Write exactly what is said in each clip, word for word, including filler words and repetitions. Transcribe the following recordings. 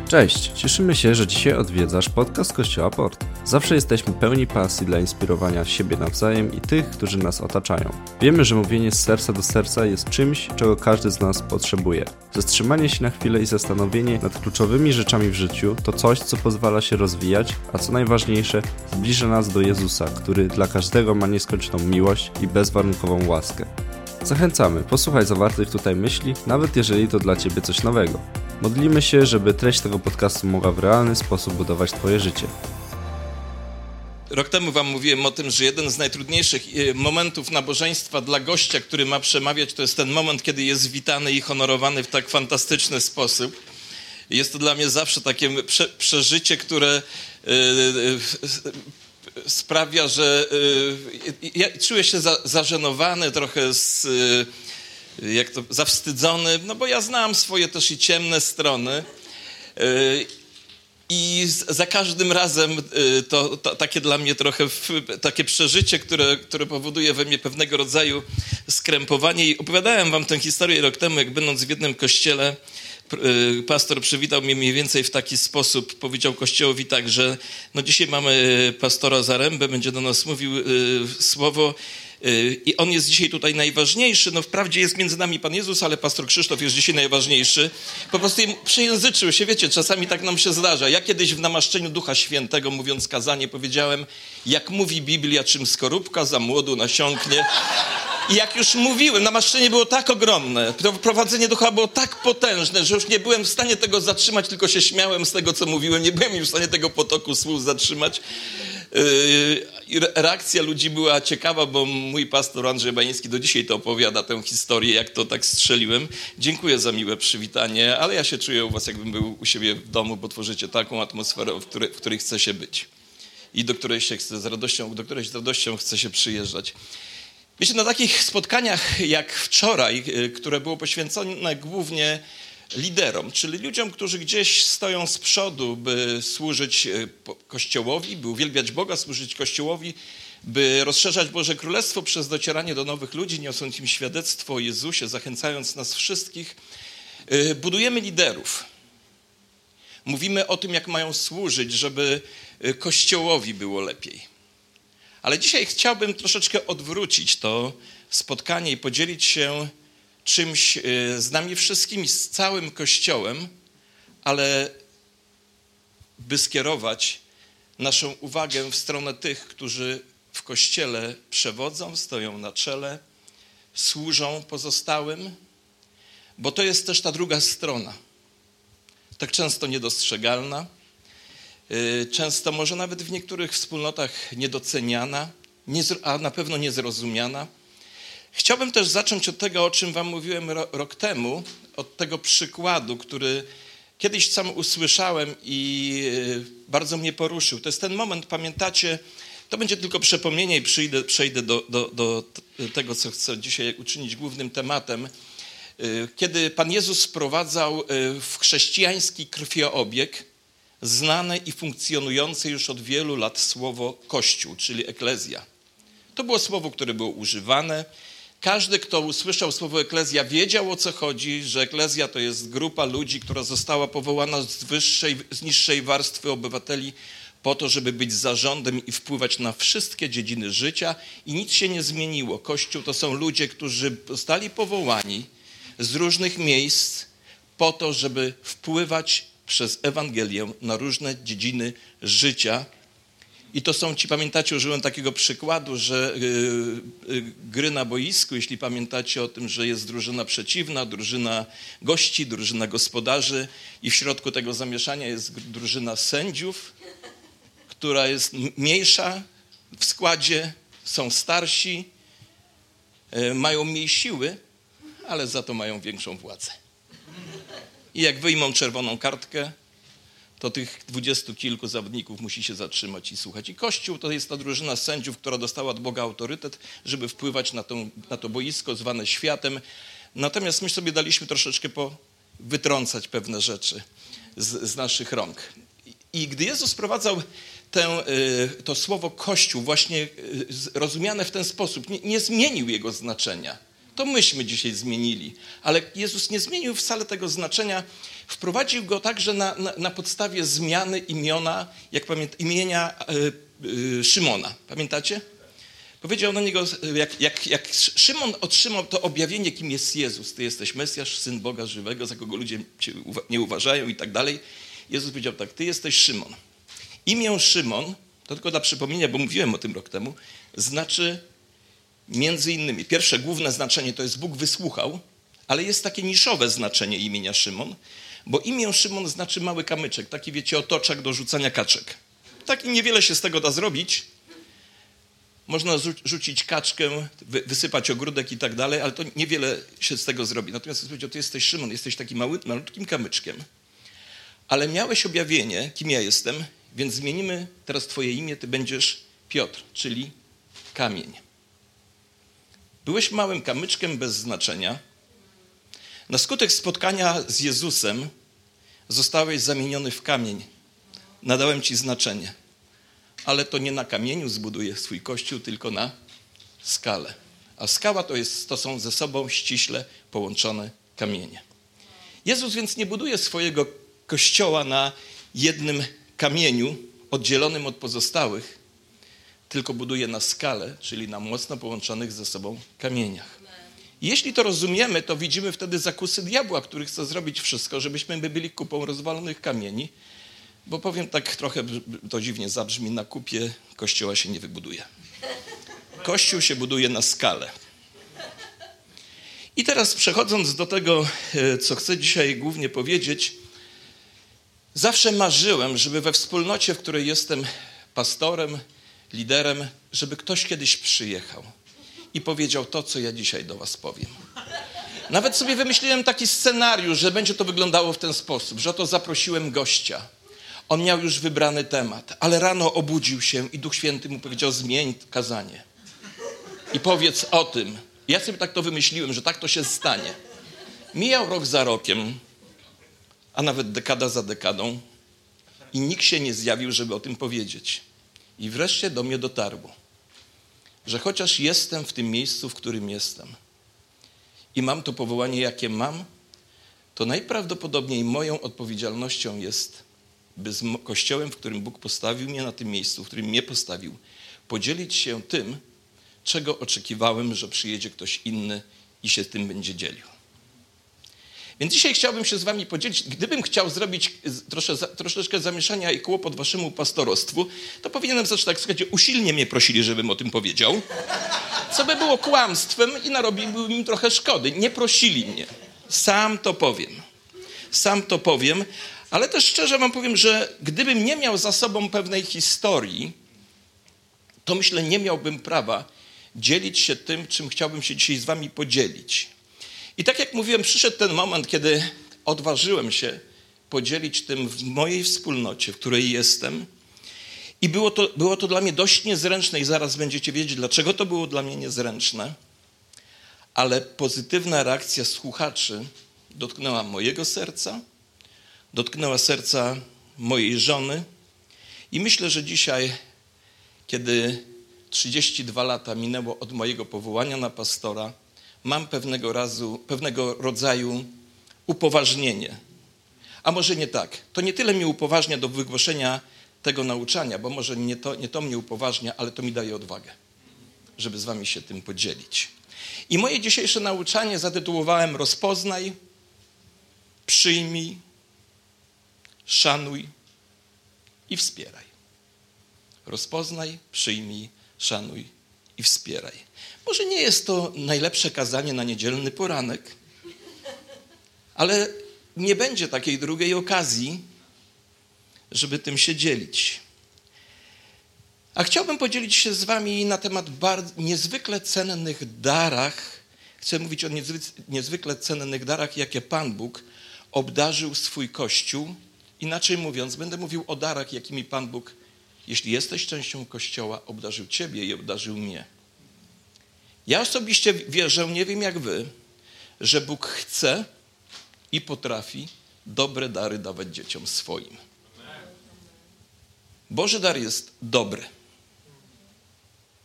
Cześć, cieszymy się, że dzisiaj odwiedzasz podcast Kościoła Port. Zawsze jesteśmy pełni pasji dla inspirowania siebie nawzajem i tych, którzy nas otaczają. Wiemy, że mówienie z serca do serca jest czymś, czego każdy z nas potrzebuje. Zatrzymanie się na chwilę i zastanowienie nad kluczowymi rzeczami w życiu to coś, co pozwala się rozwijać, a co najważniejsze, zbliża nas do Jezusa, który dla każdego ma nieskończoną miłość i bezwarunkową łaskę. Zachęcamy, posłuchaj zawartych tutaj myśli, nawet jeżeli to dla Ciebie coś nowego. Modlimy się, żeby treść tego podcastu mogła w realny sposób budować Twoje życie. Rok temu wam mówiłem o tym, że jeden z najtrudniejszych momentów nabożeństwa dla gościa, który ma przemawiać, to jest ten moment, kiedy jest witany i honorowany w tak fantastyczny sposób. Jest to dla mnie zawsze takie prze, przeżycie, które yy, yy, sprawia, że yy, ja czuję się za, zażenowany, trochę z... Yy, jak to, zawstydzony, no bo ja znam swoje też i ciemne strony yy, i za każdym razem yy, to, to takie dla mnie trochę w, takie przeżycie, które, które powoduje we mnie pewnego rodzaju skrępowanie i opowiadałem wam tę historię rok temu, jak będąc w jednym kościele, yy, pastor przywitał mnie mniej więcej w taki sposób, powiedział kościołowi tak, że no dzisiaj mamy pastora Zarębę, będzie do nas mówił yy, słowo i on jest dzisiaj tutaj najważniejszy. No wprawdzie jest między nami Pan Jezus, ale pastor Krzysztof jest dzisiaj najważniejszy. Po prostu przejęzyczył się, wiecie, czasami tak nam się zdarza. Ja kiedyś w namaszczeniu Ducha Świętego, mówiąc kazanie, powiedziałem, jak mówi Biblia, czym skorupka za młodu nasiąknie. I jak już mówiłem, namaszczenie było tak ogromne, to prowadzenie ducha było tak potężne, że już nie byłem w stanie tego zatrzymać, tylko się śmiałem z tego, co mówiłem. Nie byłem już w stanie tego potoku słów zatrzymać. Yy, reakcja ludzi była ciekawa, bo mój pastor Andrzej Bański do dzisiaj to opowiada, tę historię, jak to tak strzeliłem. Dziękuję za miłe przywitanie, ale ja się czuję u was, jakbym był u siebie w domu, bo tworzycie taką atmosferę, w której, w której chce się być i do której się chce z radością, do której z radością chce się przyjeżdżać. Wiecie, na takich spotkaniach jak wczoraj, które było poświęcone głównie liderom, czyli ludziom, którzy gdzieś stoją z przodu, by służyć Kościołowi, by uwielbiać Boga, służyć Kościołowi, by rozszerzać Boże Królestwo przez docieranie do nowych ludzi, niosąc im świadectwo o Jezusie, zachęcając nas wszystkich. Budujemy liderów. Mówimy o tym, jak mają służyć, żeby Kościołowi było lepiej. Ale dzisiaj chciałbym troszeczkę odwrócić to spotkanie i podzielić się czymś z nami wszystkimi, z całym Kościołem, ale by skierować naszą uwagę w stronę tych, którzy w Kościele przewodzą, stoją na czele, służą pozostałym, bo to jest też ta druga strona, tak często niedostrzegalna, często może nawet w niektórych wspólnotach niedoceniana, a na pewno niezrozumiana. Chciałbym też zacząć od tego, o czym wam mówiłem rok temu, od tego przykładu, który kiedyś sam usłyszałem i bardzo mnie poruszył. To jest ten moment, pamiętacie, to będzie tylko przypomnienie i przyjdę, przejdę do, do, do tego, co chcę dzisiaj uczynić głównym tematem. Kiedy Pan Jezus sprowadzał w chrześcijański krwioobieg znane i funkcjonujące już od wielu lat słowo Kościół, czyli eklezja. To było słowo, które było używane. Każdy, kto usłyszał słowo eklezja, wiedział, o co chodzi, że eklezja to jest grupa ludzi, która została powołana z wyższej, z niższej warstwy obywateli po to, żeby być zarządem i wpływać na wszystkie dziedziny życia i nic się nie zmieniło. Kościół to są ludzie, którzy zostali powołani z różnych miejsc po to, żeby wpływać przez Ewangelię na różne dziedziny życia. I to są ci, pamiętacie, użyłem takiego przykładu, że yy, yy, gry na boisku, jeśli pamiętacie o tym, że jest drużyna przeciwna, drużyna gości, drużyna gospodarzy i w środku tego zamieszania jest drużyna sędziów, która jest mniejsza w składzie, są starsi, yy, mają mniej siły, ale za to mają większą władzę. I jak wyjmą czerwoną kartkę, to tych dwudziestu kilku zawodników musi się zatrzymać i słuchać. I Kościół to jest ta drużyna sędziów, która dostała od Boga autorytet, żeby wpływać na, tą, na to boisko zwane światem. Natomiast my sobie daliśmy troszeczkę po, wytrącać pewne rzeczy z, z naszych rąk. I, I gdy Jezus sprowadzał tę, to słowo Kościół, właśnie rozumiane w ten sposób, nie, nie zmienił jego znaczenia. To myśmy dzisiaj zmienili. Ale Jezus nie zmienił wcale tego znaczenia. Wprowadził go także na, na, na podstawie zmiany imiona, jak pamięt, imienia y, y, Szymona. Pamiętacie? Powiedział na niego, jak, jak, jak Szymon otrzymał to objawienie, kim jest Jezus. Ty jesteś Mesjasz, Syn Boga żywego, za kogo ludzie cię nie uważają i tak dalej. Jezus powiedział tak, ty jesteś Szymon. Imię Szymon, to tylko dla przypomnienia, bo mówiłem o tym rok temu, znaczy między innymi, pierwsze główne znaczenie to jest Bóg wysłuchał, ale jest takie niszowe znaczenie imienia Szymon, bo imię Szymon znaczy mały kamyczek, taki wiecie, otoczak do rzucania kaczek. Taki niewiele się z tego da zrobić. Można rzucić kaczkę, wysypać ogródek i tak dalej, ale to niewiele się z tego zrobi. Natomiast powiedział, ty jesteś Szymon, jesteś takim mały, malutkim kamyczkiem, ale miałeś objawienie, kim ja jestem, więc zmienimy teraz twoje imię, ty będziesz Piotr, czyli kamień. Byłeś małym kamyczkiem bez znaczenia. Na skutek spotkania z Jezusem zostałeś zamieniony w kamień. Nadałem ci znaczenie. Ale to nie na kamieniu zbuduję swój kościół, tylko na skale. A skała to, jest, to są ze sobą ściśle połączone kamienie. Jezus więc nie buduje swojego kościoła na jednym kamieniu oddzielonym od pozostałych, tylko buduje na skale, czyli na mocno połączonych ze sobą kamieniach. I jeśli to rozumiemy, to widzimy wtedy zakusy diabła, który chce zrobić wszystko, żebyśmy byli kupą rozwalonych kamieni, bo powiem tak trochę, to dziwnie zabrzmi, na kupie kościoła się nie wybuduje. Kościół się buduje na skalę. I teraz przechodząc do tego, co chcę dzisiaj głównie powiedzieć, zawsze marzyłem, żeby we wspólnocie, w której jestem pastorem, liderem, żeby ktoś kiedyś przyjechał i powiedział to, co ja dzisiaj do was powiem. Nawet sobie wymyśliłem taki scenariusz, że będzie to wyglądało w ten sposób, że oto zaprosiłem gościa. On miał już wybrany temat, ale rano obudził się i Duch Święty mu powiedział, zmień kazanie i powiedz o tym. Ja sobie tak to wymyśliłem, że tak to się stanie. Mijał rok za rokiem, a nawet dekada za dekadą i nikt się nie zjawił, żeby o tym powiedzieć. I wreszcie do mnie dotarło, że chociaż jestem w tym miejscu, w którym jestem i mam to powołanie, jakie mam, to najprawdopodobniej moją odpowiedzialnością jest, by z Kościołem, w którym Bóg postawił mnie na tym miejscu, w którym mnie postawił, podzielić się tym, czego oczekiwałem, że przyjedzie ktoś inny i się tym będzie dzielił. Więc dzisiaj chciałbym się z wami podzielić. Gdybym chciał zrobić trosze, troszeczkę zamieszania i kłopot waszemu pastorostwu, to powinienem zacząć tak, słuchajcie, usilnie mnie prosili, żebym o tym powiedział, co by było kłamstwem i narobiłbym im trochę szkody. Nie prosili mnie. Sam to powiem. Sam to powiem, ale też szczerze wam powiem, że gdybym nie miał za sobą pewnej historii, to myślę, nie miałbym prawa dzielić się tym, czym chciałbym się dzisiaj z wami podzielić. I tak jak mówiłem, przyszedł ten moment, kiedy odważyłem się podzielić tym w mojej wspólnocie, w której jestem. I było to, było to dla mnie dość niezręczne i zaraz będziecie wiedzieć, dlaczego to było dla mnie niezręczne. Ale pozytywna reakcja słuchaczy dotknęła mojego serca, dotknęła serca mojej żony. I myślę, że dzisiaj, kiedy trzydzieści dwa lata minęło od mojego powołania na pastora, mam pewnego, razu, pewnego rodzaju upoważnienie. A może nie tak. To nie tyle mnie upoważnia do wygłoszenia tego nauczania, bo może nie to, nie to mnie upoważnia, ale to mi daje odwagę, żeby z wami się tym podzielić. I moje dzisiejsze nauczanie zatytułowałem Rozpoznaj, przyjmij, szanuj i wspieraj. Rozpoznaj, przyjmij, szanuj i wspieraj. Może nie jest to najlepsze kazanie na niedzielny poranek, ale nie będzie takiej drugiej okazji, żeby tym się dzielić. A chciałbym podzielić się z wami na temat bardzo, niezwykle cennych darach. Chcę mówić o niezwykle cennych darach, jakie Pan Bóg obdarzył swój Kościół. Inaczej mówiąc, będę mówił o darach, jakimi Pan Bóg, jeśli jesteś częścią Kościoła, obdarzył ciebie i obdarzył mnie. Ja osobiście wierzę, nie wiem jak wy, że Bóg chce i potrafi dobre dary dawać dzieciom swoim. Boży dar jest dobry.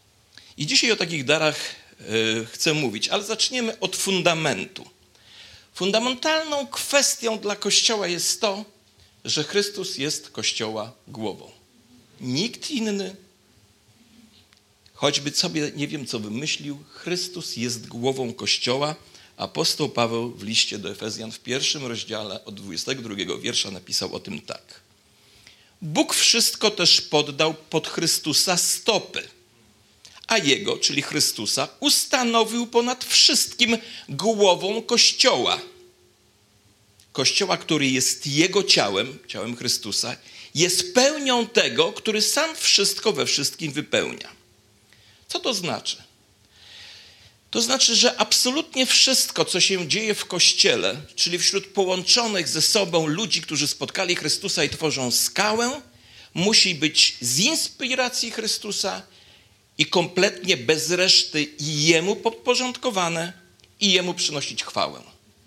I dzisiaj o takich darach y, chcę mówić, ale zaczniemy od fundamentu. Fundamentalną kwestią dla Kościoła jest to, że Chrystus jest Kościoła głową. Nikt inny, choćby sobie nie wiem co wymyślił, Chrystus jest głową Kościoła. Apostoł Paweł w liście do Efezjan w pierwszym rozdziale od dwudziestego drugiego wiersza napisał o tym tak. Bóg wszystko też poddał pod Chrystusa stopy, a Jego, czyli Chrystusa, ustanowił ponad wszystkim głową Kościoła. Kościoła, który jest Jego ciałem, ciałem Chrystusa, jest pełnią tego, który sam wszystko we wszystkim wypełnia. Co to znaczy? To znaczy, że absolutnie wszystko, co się dzieje w Kościele, czyli wśród połączonych ze sobą ludzi, którzy spotkali Chrystusa i tworzą skałę, musi być z inspiracji Chrystusa i kompletnie bez reszty Jemu podporządkowane i Jemu przynosić chwałę.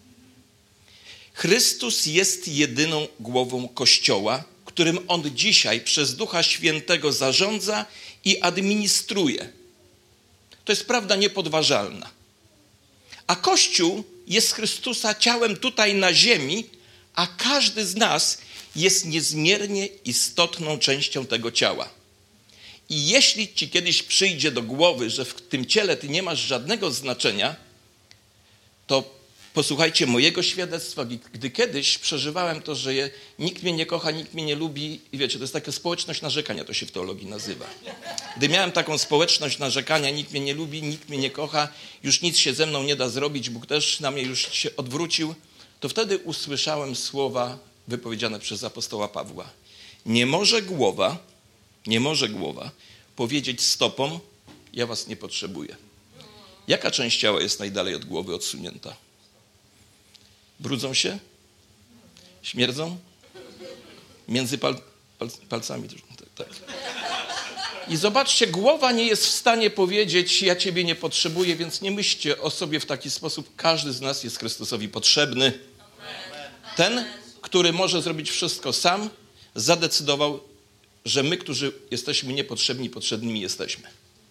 Chrystus jest jedyną głową Kościoła, którym On dzisiaj przez Ducha Świętego zarządza i administruje. To jest prawda niepodważalna. A Kościół jest Chrystusa ciałem tutaj na ziemi, a każdy z nas jest niezmiernie istotną częścią tego ciała. I jeśli ci kiedyś przyjdzie do głowy, że w tym ciele ty nie masz żadnego znaczenia, to posłuchajcie mojego świadectwa, gdy kiedyś przeżywałem to, że je, nikt mnie nie kocha, nikt mnie nie lubi i wiecie, to jest taka społeczność narzekania, to się w teologii nazywa. Gdy miałem taką społeczność narzekania, nikt mnie nie lubi, nikt mnie nie kocha, już nic się ze mną nie da zrobić, Bóg też na mnie już się odwrócił, to wtedy usłyszałem słowa wypowiedziane przez apostoła Pawła. Nie może głowa, nie może głowa powiedzieć stopom, ja was nie potrzebuję. Jaka część ciała jest najdalej od głowy odsunięta? Brudzą się? Śmierdzą? Między pal, pal, palcami. Tak. I zobaczcie, głowa nie jest w stanie powiedzieć, ja ciebie nie potrzebuję, więc nie myślcie o sobie w taki sposób. Każdy z nas jest Chrystusowi potrzebny. Ten, który może zrobić wszystko sam, zadecydował, że my, którzy jesteśmy niepotrzebni, potrzebnymi jesteśmy.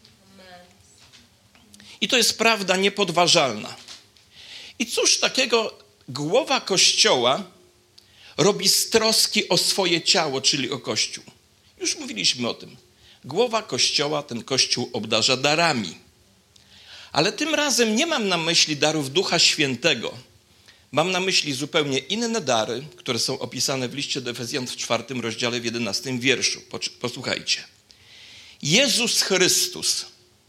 I to jest prawda niepodważalna. I cóż takiego głowa Kościoła robi z troski o swoje ciało, czyli o Kościół? Już mówiliśmy o tym. Głowa Kościoła ten Kościół obdarza darami. Ale tym razem nie mam na myśli darów Ducha Świętego. Mam na myśli zupełnie inne dary, które są opisane w liście do Efezjan w czwartym rozdziale w jedenastym wierszu. Posłuchajcie. Jezus Chrystus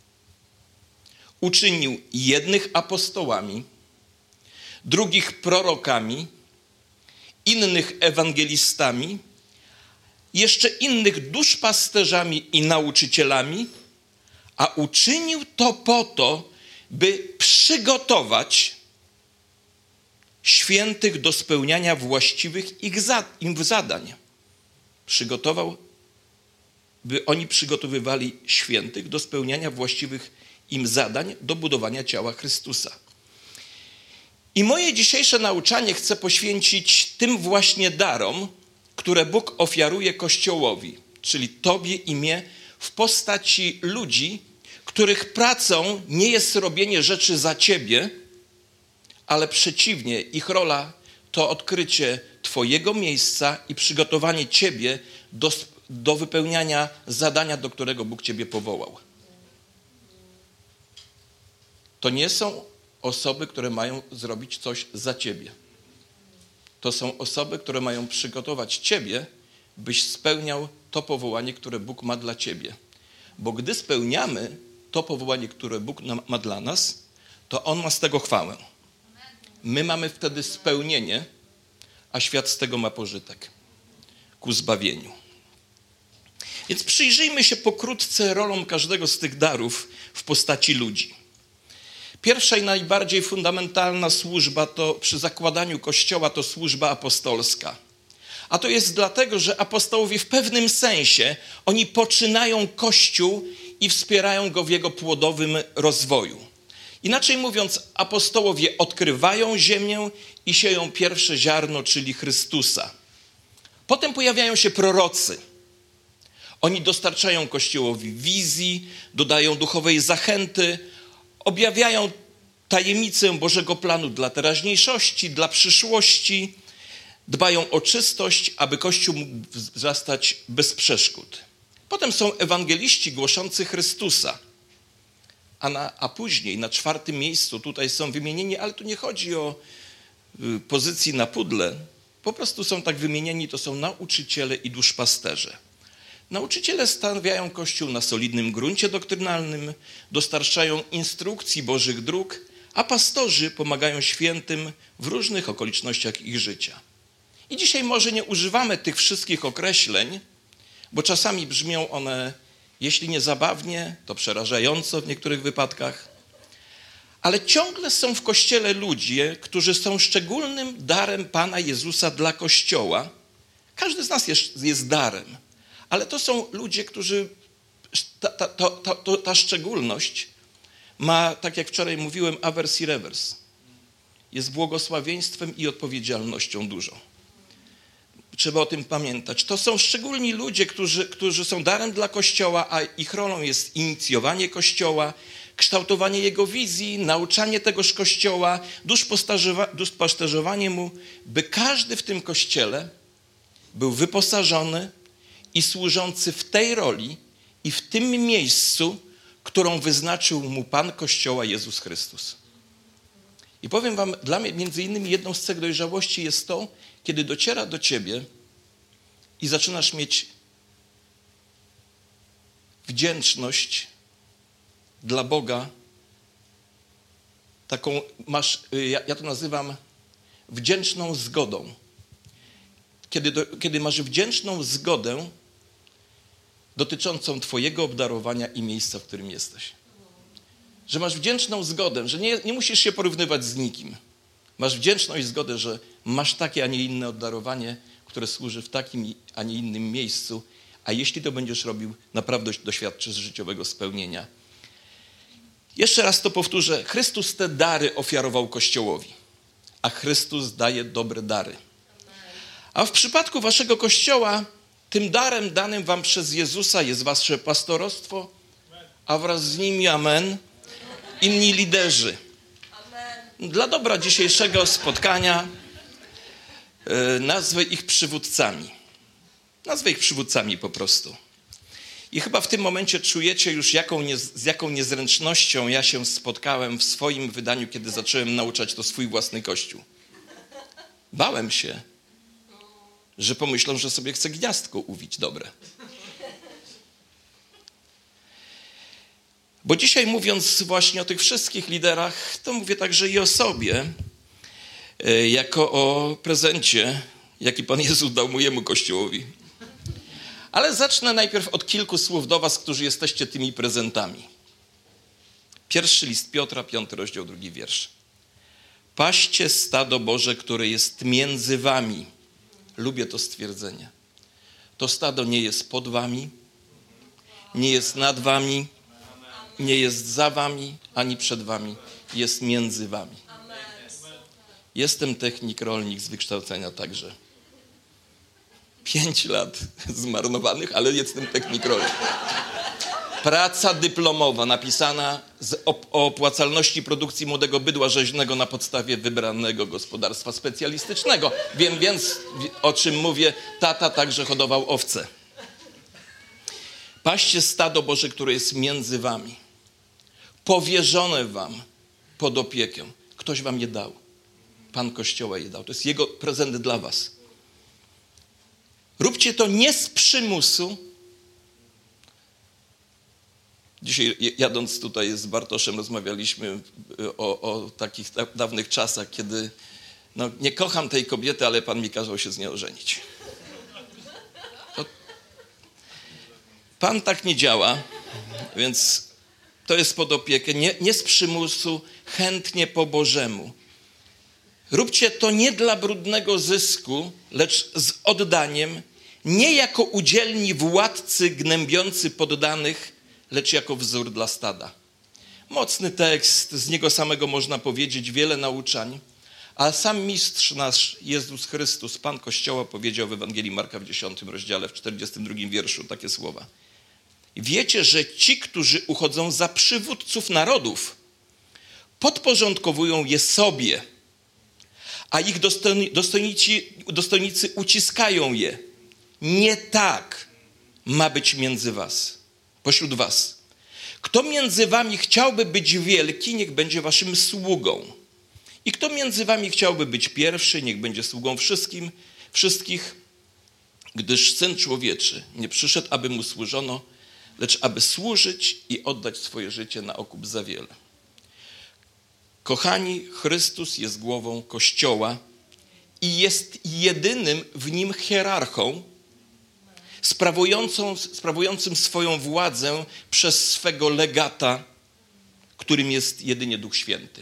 uczynił jednych apostołami, drugich prorokami, innych ewangelistami, jeszcze innych duszpasterzami i nauczycielami, a uczynił to po to, by przygotować świętych do spełniania właściwych ich im zadań. Przygotował, by oni przygotowywali świętych do spełniania właściwych im zadań do budowania ciała Chrystusa. I moje dzisiejsze nauczanie chcę poświęcić tym właśnie darom, które Bóg ofiaruje Kościołowi, czyli tobie i mnie, w postaci ludzi, których pracą nie jest robienie rzeczy za ciebie, ale przeciwnie, ich rola to odkrycie twojego miejsca i przygotowanie ciebie do, do wypełniania zadania, do którego Bóg ciebie powołał. To nie są osoby, które mają zrobić coś za ciebie. To są osoby, które mają przygotować ciebie, byś spełniał to powołanie, które Bóg ma dla ciebie. Bo gdy spełniamy to powołanie, które Bóg ma dla nas, to On ma z tego chwałę. My mamy wtedy spełnienie, a świat z tego ma pożytek ku zbawieniu. Więc przyjrzyjmy się pokrótce rolom każdego z tych darów w postaci ludzi. Pierwsza i najbardziej fundamentalna służba to przy zakładaniu Kościoła to służba apostolska. A to jest dlatego, że apostołowie w pewnym sensie, oni poczynają Kościół i wspierają go w jego płodowym rozwoju. Inaczej mówiąc, apostołowie odkrywają ziemię i sieją pierwsze ziarno, czyli Chrystusa. Potem pojawiają się prorocy. Oni dostarczają Kościołowi wizji, dodają duchowej zachęty, objawiają tajemnicę Bożego planu dla teraźniejszości, dla przyszłości. Dbają o czystość, aby Kościół mógł wzrastać bez przeszkód. Potem są ewangeliści głoszący Chrystusa. A, na, a później na czwartym miejscu tutaj są wymienieni, ale tu nie chodzi o y, pozycji na pudle. Po prostu są tak wymienieni, to są nauczyciele i duszpasterze. Nauczyciele stawiają Kościół na solidnym gruncie doktrynalnym, dostarczają instrukcji Bożych dróg, a pastorzy pomagają świętym w różnych okolicznościach ich życia. I dzisiaj może nie używamy tych wszystkich określeń, bo czasami brzmią one, jeśli nie zabawnie, to przerażająco w niektórych wypadkach, ale ciągle są w Kościele ludzie, którzy są szczególnym darem Pana Jezusa dla Kościoła. Każdy z nas jest, jest darem, ale to są ludzie, którzy, ta, ta, ta, ta, ta szczególność ma, tak jak wczoraj mówiłem, awers i rewers. Jest błogosławieństwem i odpowiedzialnością dużą. Trzeba o tym pamiętać. To są szczególni ludzie, którzy, którzy są darem dla Kościoła, a ich rolą jest inicjowanie Kościoła, kształtowanie jego wizji, nauczanie tegoż Kościoła, duszpasterzowanie mu, by każdy w tym Kościele był wyposażony i służący w tej roli i w tym miejscu, którą wyznaczył mu Pan Kościoła Jezus Chrystus. I powiem wam, dla mnie między innymi jedną z cech dojrzałości jest to, kiedy dociera do ciebie i zaczynasz mieć wdzięczność dla Boga, taką masz, ja, ja to nazywam wdzięczną zgodą. Kiedy, do, kiedy masz wdzięczną zgodę dotyczącą twojego obdarowania i miejsca, w którym jesteś. Że masz wdzięczną zgodę, że nie, nie musisz się porównywać z nikim. Masz wdzięczność i zgodę, że masz takie, a nie inne obdarowanie, które służy w takim, a nie innym miejscu, a jeśli to będziesz robił, naprawdę doświadczysz życiowego spełnienia. Jeszcze raz to powtórzę. Chrystus te dary ofiarował Kościołowi, a Chrystus daje dobre dary. A w przypadku waszego Kościoła tym darem danym wam przez Jezusa jest wasze pastorostwo, a wraz z nimi, amen, inni liderzy. Dla dobra dzisiejszego spotkania e, nazwę ich przywódcami. Nazwę ich przywódcami po prostu. I chyba w tym momencie czujecie już, jaką nie, z jaką niezręcznością ja się spotkałem w swoim wydaniu, kiedy zacząłem nauczać to swój własny Kościół. Bałem się, że pomyślą, że sobie chcę gniazdko uwić dobre. Bo dzisiaj mówiąc właśnie o tych wszystkich liderach, to mówię także i o sobie, jako o prezencie, jaki Pan Jezus dał mojemu Kościołowi. Ale zacznę najpierw od kilku słów do was, którzy jesteście tymi prezentami. Pierwszy list Piotra, piąty rozdział, drugi wiersz. Paście stado Boże, które jest między wami. Lubię to stwierdzenie. To stado nie jest pod wami, nie jest nad wami, nie jest za wami, ani przed wami. Jest między wami. Jestem technik rolnik z wykształcenia także. Pięć lat zmarnowanych, ale jestem technik rolnik. Praca dyplomowa napisana z op- o opłacalności produkcji młodego bydła rzeźnego na podstawie wybranego gospodarstwa specjalistycznego. Wiem więc, o czym mówię, tata także hodował owce. Paście stado Boże, które jest między wami. Powierzone wam pod opiekę. Ktoś wam je dał. Pan Kościoła je dał. To jest jego prezent dla was. Róbcie to nie z przymusu. Dzisiaj jadąc tutaj z Bartoszem rozmawialiśmy o, o takich dawnych czasach, kiedy no, nie kocham tej kobiety, ale Pan mi kazał się z nią ożenić. To Pan tak nie działa, więc to jest pod opiekę, nie, nie z przymusu, chętnie po Bożemu. Róbcie to nie dla brudnego zysku, lecz z oddaniem, nie jako udzielni władcy gnębiący poddanych, lecz jako wzór dla stada. Mocny tekst, z niego samego można powiedzieć wiele nauczań, a sam mistrz nasz, Jezus Chrystus, Pan Kościoła, powiedział w Ewangelii Marka w dziesiątym rozdziale, w czterdziestym drugim wierszu takie słowa. Wiecie, że ci, którzy uchodzą za przywódców narodów, podporządkowują je sobie, a ich dostojnicy, dostojnicy uciskają je. Nie tak ma być między was, pośród was. Kto między wami chciałby być wielki, niech będzie waszym sługą. I kto między wami chciałby być pierwszy, niech będzie sługą wszystkim, wszystkich, gdyż Syn Człowieczy nie przyszedł, aby mu służono, lecz aby służyć i oddać swoje życie na okup za wiele. Kochani, Chrystus jest głową Kościoła i jest jedynym w nim hierarchą, sprawującą, sprawującym swoją władzę przez swego legata, którym jest jedynie Duch Święty.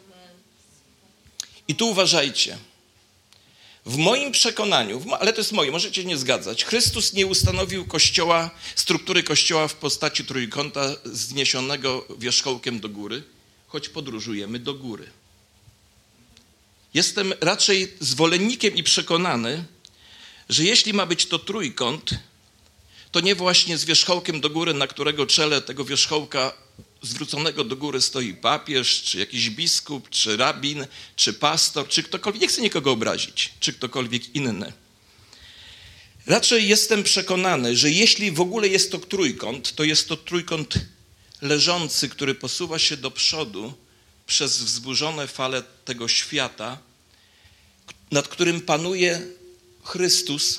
I tu uważajcie. W moim przekonaniu, ale to jest moje, możecie nie zgadzać, Chrystus nie ustanowił Kościoła, struktury Kościoła w postaci trójkąta zniesionego wierzchołkiem do góry, choć podróżujemy do góry. Jestem raczej zwolennikiem i przekonany, że jeśli ma być to trójkąt, to nie właśnie z wierzchołkiem do góry, na którego czele tego wierzchołka zwróconego do góry stoi papież, czy jakiś biskup, czy rabin, czy pastor, czy ktokolwiek, nie chcę nikogo obrazić, czy ktokolwiek inny. Raczej jestem przekonany, że jeśli w ogóle jest to trójkąt, to jest to trójkąt leżący, który posuwa się do przodu przez wzburzone fale tego świata, nad którym panuje Chrystus,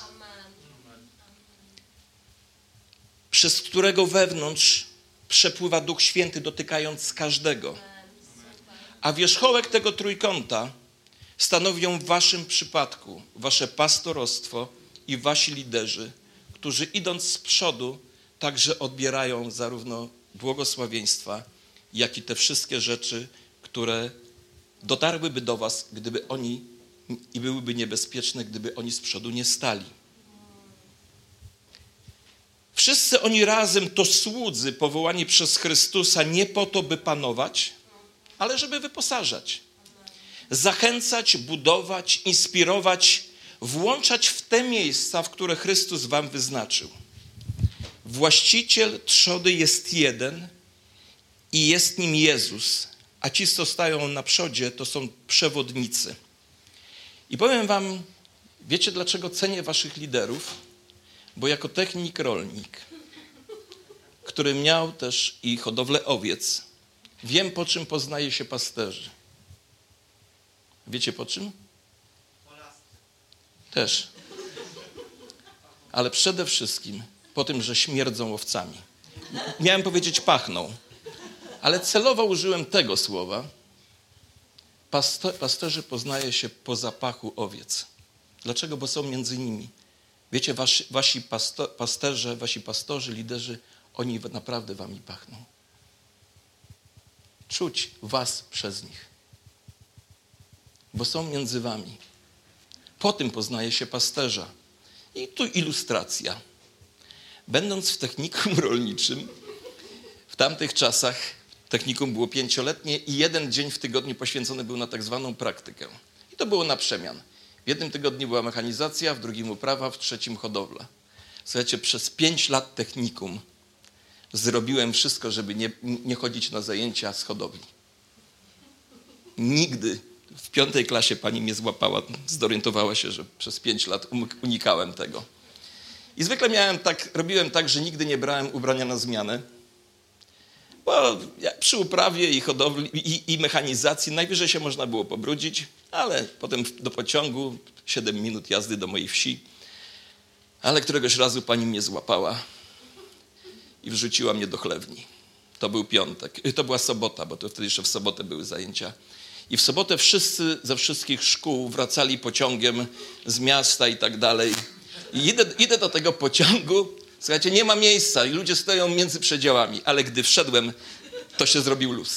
przez którego wewnątrz przepływa Duch Święty, dotykając każdego. A wierzchołek tego trójkąta stanowią w waszym przypadku wasze pastorostwo i wasi liderzy, którzy idąc z przodu także odbierają zarówno błogosławieństwa, jak i te wszystkie rzeczy, które dotarłyby do was, gdyby oni i byłyby niebezpieczne, gdyby oni z przodu nie stali. Wszyscy oni razem to słudzy powołani przez Chrystusa nie po to, by panować, ale żeby wyposażać, zachęcać, budować, inspirować, włączać w te miejsca, w które Chrystus wam wyznaczył. Właściciel trzody jest jeden i jest nim Jezus, a ci, co stają na przodzie, to są przewodnicy. I powiem wam, wiecie dlaczego cenię waszych liderów? Bo jako technik rolnik, który miał też i hodowlę owiec, wiem, po czym poznaje się pasterzy. Wiecie po czym? Też. Ale przede wszystkim po tym, że śmierdzą owcami. Miałem powiedzieć pachną, ale celowo użyłem tego słowa. Pasto- pasterzy poznaje się po zapachu owiec. Dlaczego? Bo są między nimi. Wiecie, wasi, wasi pasto, pasterze, wasi pastorzy, liderzy, oni naprawdę wami pachną. Czuć was przez nich. Bo są między wami. Po tym poznaje się pasterza. I tu ilustracja. Będąc w technikum rolniczym, w tamtych czasach technikum było pięcioletnie i jeden dzień w tygodniu poświęcony był na tak zwaną praktykę. I to było na przemian. W jednym tygodniu była mechanizacja, w drugim uprawa, w trzecim hodowla. Słuchajcie, przez pięć lat technikum zrobiłem wszystko, żeby nie, nie chodzić na zajęcia z hodowli. Nigdy w piątej klasie pani mnie złapała, zorientowała się, że przez pięć lat unikałem tego. I zwykle miałem tak, robiłem tak, że nigdy nie brałem ubrania na zmianę, bo przy uprawie i hodowli i, i mechanizacji najwyżej się można było pobrudzić, ale potem do pociągu, siedem minut jazdy do mojej wsi. Ale któregoś razu pani mnie złapała i wrzuciła mnie do chlewni. To był piątek, to była sobota, bo to wtedy jeszcze w sobotę były zajęcia. I w sobotę wszyscy ze wszystkich szkół wracali pociągiem z miasta i tak dalej. I idę, idę do tego pociągu, słuchajcie, nie ma miejsca i ludzie stoją między przedziałami, ale gdy wszedłem, to się zrobił luz.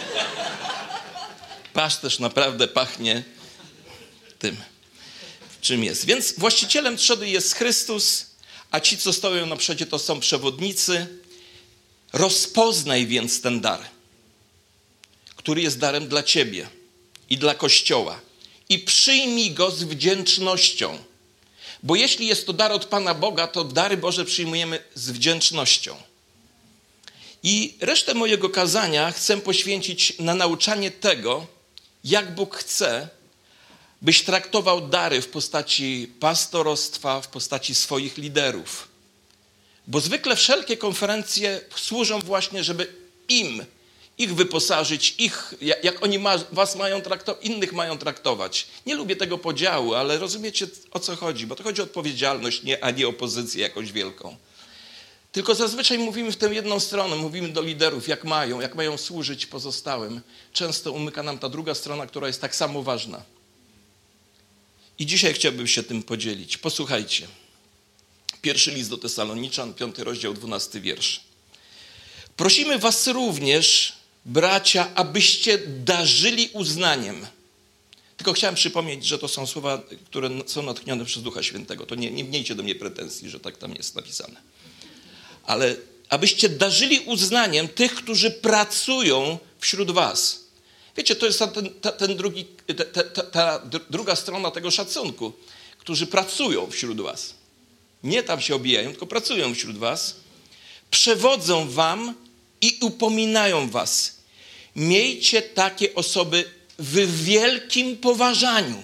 Pasterz naprawdę pachnie tym, czym jest. Więc właścicielem trzody jest Chrystus, a ci, co stoją na przodzie, to są przewodnicy. Rozpoznaj więc ten dar, który jest darem dla ciebie i dla Kościoła. I przyjmij go z wdzięcznością. Bo jeśli jest to dar od Pana Boga, to dary Boże przyjmujemy z wdzięcznością. I resztę mojego kazania chcę poświęcić na nauczanie tego, jak Bóg chce, byś traktował dary w postaci pastorostwa, w postaci swoich liderów. Bo zwykle wszelkie konferencje służą właśnie, żeby im, ich wyposażyć, ich, jak oni ma, was mają traktować, innych mają traktować. Nie lubię tego podziału, ale rozumiecie, o co chodzi, bo to chodzi o odpowiedzialność, nie, a nie o pozycję jakąś wielką. Tylko zazwyczaj mówimy w tę jedną stronę, mówimy do liderów, jak mają, jak mają służyć pozostałym. Często umyka nam ta druga strona, która jest tak samo ważna. I dzisiaj chciałbym się tym podzielić. Posłuchajcie. Pierwszy list do Tesaloniczan, piąty rozdział, dwunasty wiersz. Prosimy was również, bracia, abyście darzyli uznaniem. Tylko chciałem przypomnieć, że to są słowa, które są natchnione przez Ducha Świętego. To nie, nie miejcie do mnie pretensji, że tak tam jest napisane. Ale abyście darzyli uznaniem tych, którzy pracują wśród was. Wiecie, to jest ten, ten, ten drugi, ta, ta, ta druga strona tego szacunku, którzy pracują wśród was. Nie tam się obijają, tylko pracują wśród was. Przewodzą wam i upominają was. Miejcie takie osoby w wielkim poważaniu.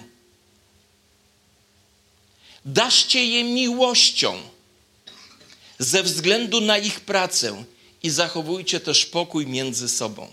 Darzcie je miłością ze względu na ich pracę i zachowujcie też pokój między sobą.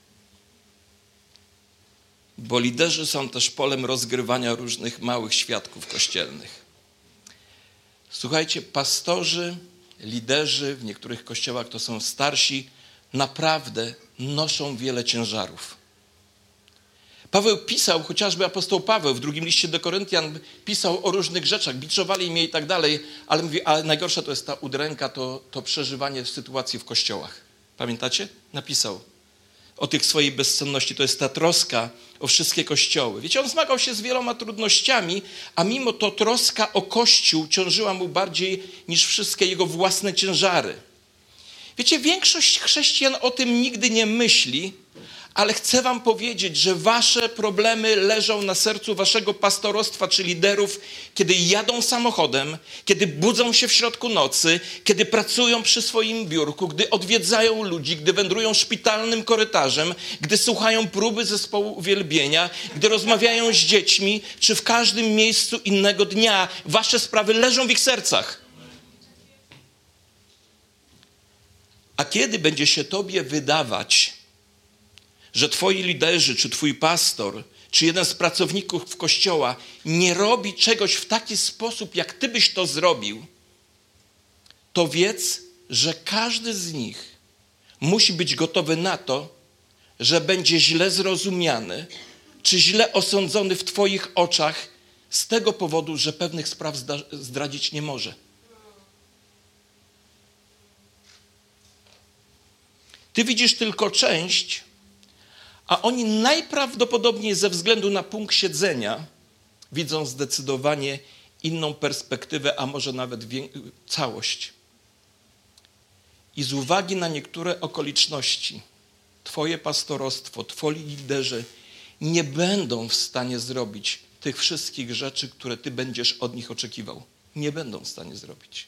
Bo liderzy są też polem rozgrywania różnych małych świadków kościelnych. Słuchajcie, pastorzy, liderzy w niektórych kościołach to są starsi, naprawdę noszą wiele ciężarów. Paweł pisał, chociażby apostoł Paweł w drugim liście do Koryntian pisał o różnych rzeczach, biczowali mnie i tak dalej, ale mówi, ale najgorsza to jest ta udręka, to, to przeżywanie sytuacji w kościołach. Pamiętacie? Napisał o tych swojej bezcenności. To jest ta troska o wszystkie kościoły. Wiecie, on zmagał się z wieloma trudnościami, a mimo to troska o Kościół ciążyła mu bardziej niż wszystkie jego własne ciężary. Wiecie, większość chrześcijan o tym nigdy nie myśli, ale chcę wam powiedzieć, że wasze problemy leżą na sercu waszego pastorostwa czy liderów, kiedy jadą samochodem, kiedy budzą się w środku nocy, kiedy pracują przy swoim biurku, gdy odwiedzają ludzi, gdy wędrują szpitalnym korytarzem, gdy słuchają próby zespołu uwielbienia, gdy rozmawiają z dziećmi, czy w każdym miejscu innego dnia. Wasze sprawy leżą w ich sercach. A kiedy będzie się tobie wydawać, że twoi liderzy, czy twój pastor, czy jeden z pracowników kościoła nie robi czegoś w taki sposób, jak ty byś to zrobił, to wiedz, że każdy z nich musi być gotowy na to, że będzie źle zrozumiany, czy źle osądzony w twoich oczach z tego powodu, że pewnych spraw zdradzić nie może. Ty widzisz tylko część, a oni najprawdopodobniej ze względu na punkt siedzenia widzą zdecydowanie inną perspektywę, a może nawet wię- całość. I z uwagi na niektóre okoliczności, twoje pastorostwo, twoi liderzy nie będą w stanie zrobić tych wszystkich rzeczy, które ty będziesz od nich oczekiwał. Nie będą w stanie zrobić.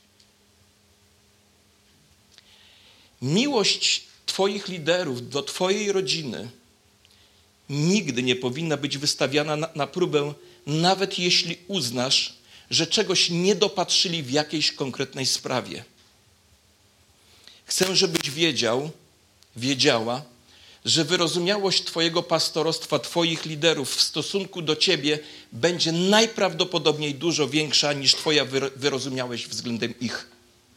Miłość twoich liderów do twojej rodziny nigdy nie powinna być wystawiana na, na próbę, nawet jeśli uznasz, że czegoś nie dopatrzyli w jakiejś konkretnej sprawie. Chcę, żebyś wiedział, wiedziała, że wyrozumiałość twojego pastorostwa, twoich liderów w stosunku do ciebie będzie najprawdopodobniej dużo większa niż twoja wyrozumiałość względem ich.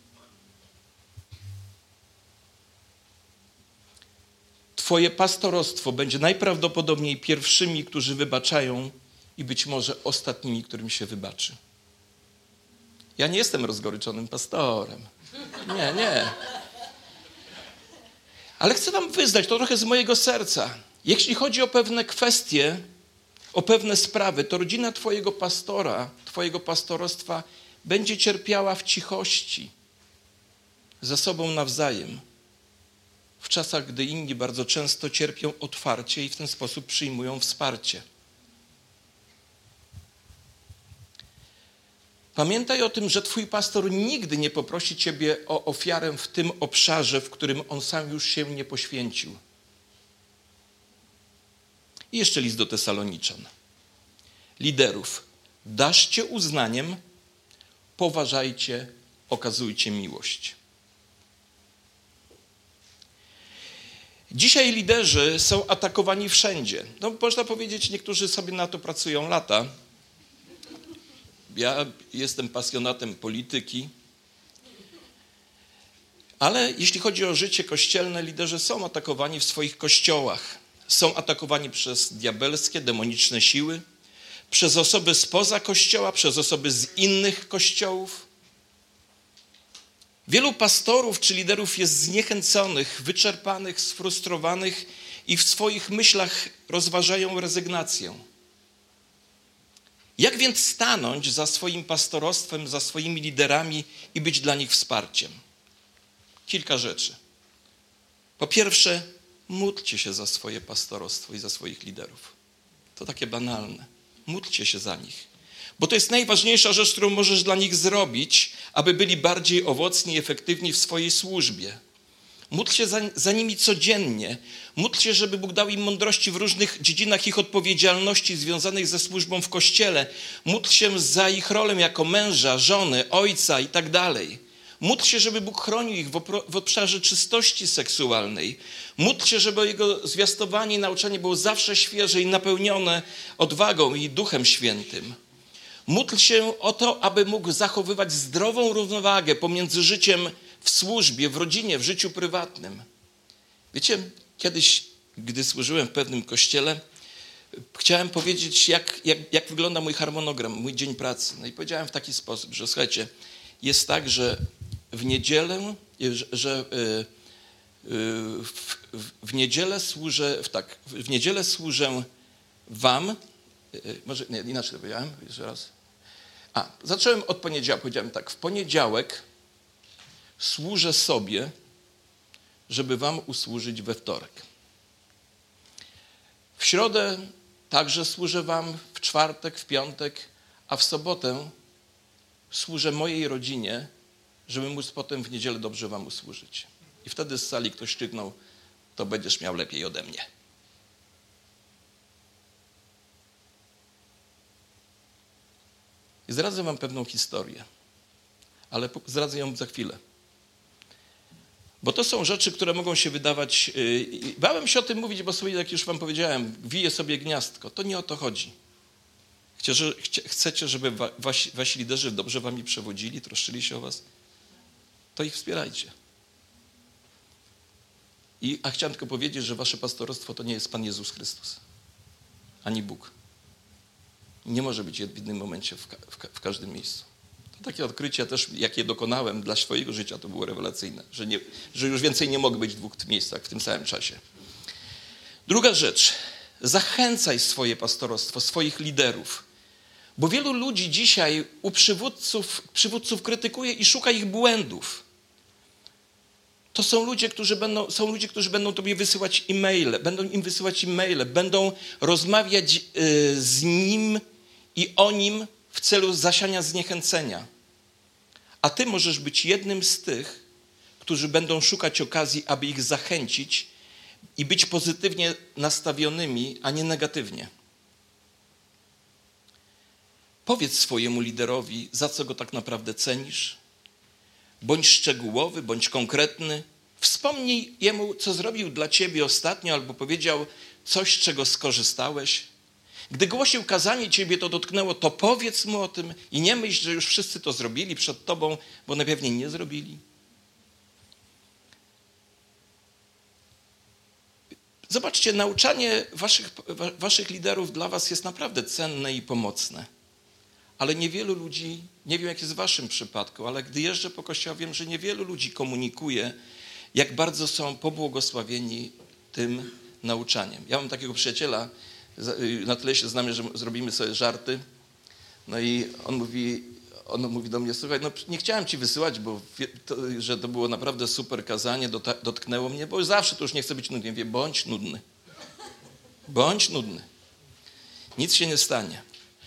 Twoje pastorostwo będzie najprawdopodobniej pierwszymi, którzy wybaczają i być może ostatnimi, którym się wybaczy. Ja nie jestem rozgoryczonym pastorem. Nie, nie. Ale chcę wam wyznać to trochę z mojego serca. Jeśli chodzi o pewne kwestie, o pewne sprawy, to rodzina twojego pastora, twojego pastorostwa będzie cierpiała w cichości, ze sobą nawzajem. W czasach, gdy inni bardzo często cierpią otwarcie i w ten sposób przyjmują wsparcie. Pamiętaj o tym, że twój pastor nigdy nie poprosi ciebie o ofiarę w tym obszarze, w którym on sam już się nie poświęcił. I jeszcze list do Tesaloniczan. Liderów, darzcie uznaniem, poważajcie, okazujcie miłość. Dzisiaj liderzy są atakowani wszędzie. No, można powiedzieć, niektórzy sobie na to pracują lata. Ja jestem pasjonatem polityki, ale jeśli chodzi o życie kościelne, liderzy są atakowani w swoich kościołach. Są atakowani przez diabelskie, demoniczne siły, przez osoby spoza kościoła, przez osoby z innych kościołów. Wielu pastorów czy liderów jest zniechęconych, wyczerpanych, sfrustrowanych i w swoich myślach rozważają rezygnację. Jak więc stanąć za swoim pastorostwem, za swoimi liderami i być dla nich wsparciem? Kilka rzeczy. Po pierwsze, módlcie się za swoje pastorostwo i za swoich liderów. To takie banalne. Módlcie się za nich. Bo to jest najważniejsza rzecz, którą możesz dla nich zrobić, aby byli bardziej owocni i efektywni w swojej służbie. Módl się za, za nimi codziennie. Módl się, żeby Bóg dał im mądrości w różnych dziedzinach ich odpowiedzialności związanych ze służbą w Kościele. Módl się za ich rolę jako męża, żony, ojca i tak dalej. Módl się, żeby Bóg chronił ich w, opro, w obszarze czystości seksualnej. Módl się, żeby jego zwiastowanie i nauczanie było zawsze świeże i napełnione odwagą i Duchem Świętym. Módl się o to, aby mógł zachowywać zdrową równowagę pomiędzy życiem w służbie, w rodzinie, w życiu prywatnym. Wiecie, kiedyś, gdy służyłem w pewnym kościele, chciałem powiedzieć, jak, jak, jak wygląda mój harmonogram, mój dzień pracy. No i powiedziałem w taki sposób, że słuchajcie, jest tak, że w niedzielę, że, że w, w, w niedzielę służę, w, tak, w niedzielę służę wam, może nie, inaczej to powiedziałem, jeszcze raz. A, zacząłem od poniedziałku, powiedziałem tak, w poniedziałek służę sobie, żeby wam usłużyć we wtorek. W środę także służę wam, w czwartek, w piątek, a w sobotę służę mojej rodzinie, żeby móc potem w niedzielę dobrze wam usłużyć. I wtedy z sali ktoś krzyknął, to będziesz miał lepiej ode mnie. I zdradzę wam pewną historię, ale zdradzę ją za chwilę. Bo to są rzeczy, które mogą się wydawać... Yy, bałem się o tym mówić, bo sobie, jak już wam powiedziałem, wije sobie gniazdko. To nie o to chodzi. Chcecie, chcecie żeby wasi, wasi liderzy dobrze wami przewodzili, troszczyli się o was? To ich wspierajcie. I, a chciałem tylko powiedzieć, że wasze pastorostwo to nie jest Pan Jezus Chrystus, ani Bóg. Nie może być w jednym momencie w, ka- w, ka- w każdym miejscu. To takie odkrycie też, jakie dokonałem dla swojego życia, to było rewelacyjne, że, nie, że już więcej nie mogę być w dwóch miejscach w tym samym czasie. Druga rzecz. Zachęcaj swoje pastorostwo, swoich liderów. Bo wielu ludzi dzisiaj u przywódców, przywódców krytykuje i szuka ich błędów. To są ludzie, którzy będą, są ludzie, którzy będą tobie wysyłać e-maile, będą im wysyłać e-maile, będą rozmawiać y, z nim i o nim w celu zasiania zniechęcenia. A ty możesz być jednym z tych, którzy będą szukać okazji, aby ich zachęcić i być pozytywnie nastawionymi, a nie negatywnie. Powiedz swojemu liderowi, za co go tak naprawdę cenisz. Bądź szczegółowy, bądź konkretny. Wspomnij jemu, co zrobił dla ciebie ostatnio, albo powiedział coś, z czego skorzystałeś. Gdy głosił kazanie, ciebie to dotknęło, to powiedz mu o tym i nie myśl, że już wszyscy to zrobili przed tobą, bo najpewniej nie zrobili. Zobaczcie, nauczanie waszych, waszych liderów dla was jest naprawdę cenne i pomocne. Ale niewielu ludzi, nie wiem jak jest w waszym przypadku, ale gdy jeżdżę po kościołach, wiem, że niewielu ludzi komunikuje, jak bardzo są pobłogosławieni tym nauczaniem. Ja mam takiego przyjaciela, na tyle się znamy, że zrobimy sobie żarty. No i on mówi, on mówi do mnie, słuchaj, no nie chciałem ci wysyłać, bo to, że to było naprawdę super kazanie, dotknęło mnie, bo zawsze to już nie chcę być nudny. Ja mówię, bądź nudny. Bądź nudny. Nic się nie stanie.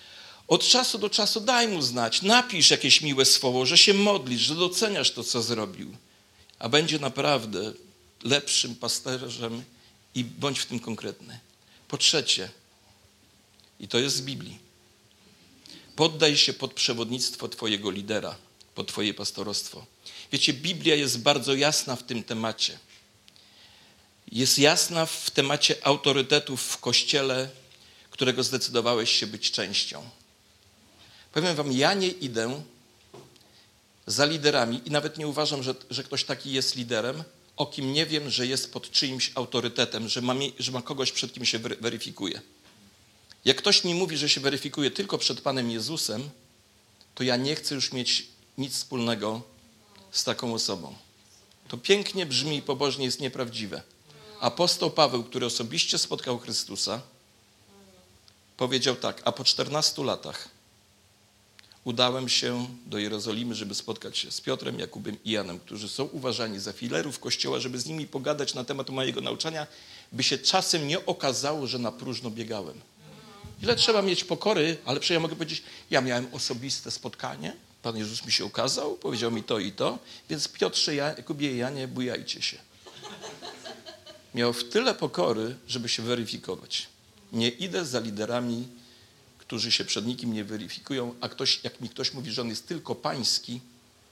Od czasu do czasu daj mu znać, napisz jakieś miłe słowo, że się modlisz, że doceniasz to, co zrobił. A będzie naprawdę lepszym pasterzem i bądź w tym konkretny. Po trzecie, i to jest z Biblii, poddaj się pod przewodnictwo twojego lidera, pod twoje pastorostwo. Wiecie, Biblia jest bardzo jasna w tym temacie. Jest jasna w temacie autorytetów w Kościele, którego zdecydowałeś się być częścią. Powiem wam, ja nie idę za liderami i nawet nie uważam, że, że ktoś taki jest liderem, o kim nie wiem, że jest pod czyimś autorytetem, że ma, że ma kogoś, przed kim się weryfikuje. Jak ktoś mi mówi, że się weryfikuje tylko przed Panem Jezusem, to ja nie chcę już mieć nic wspólnego z taką osobą. To pięknie brzmi i pobożnie jest nieprawdziwe. Apostoł Paweł, który osobiście spotkał Chrystusa, powiedział tak, a po czternastu latach udałem się do Jerozolimy, żeby spotkać się z Piotrem, Jakubem i Janem, którzy są uważani za filerów Kościoła, żeby z nimi pogadać na temat mojego nauczania, by się czasem nie okazało, że na próżno biegałem. Ile trzeba mieć pokory, ale przecież ja mogę powiedzieć, ja miałem osobiste spotkanie, Pan Jezus mi się ukazał, powiedział mi to i to, więc Piotrze, Jakubie i Janie, bujajcie się. Miał w tyle pokory, żeby się weryfikować. Nie idę za liderami, którzy się przed nikim nie weryfikują, a ktoś, jak mi ktoś mówi, że on jest tylko pański,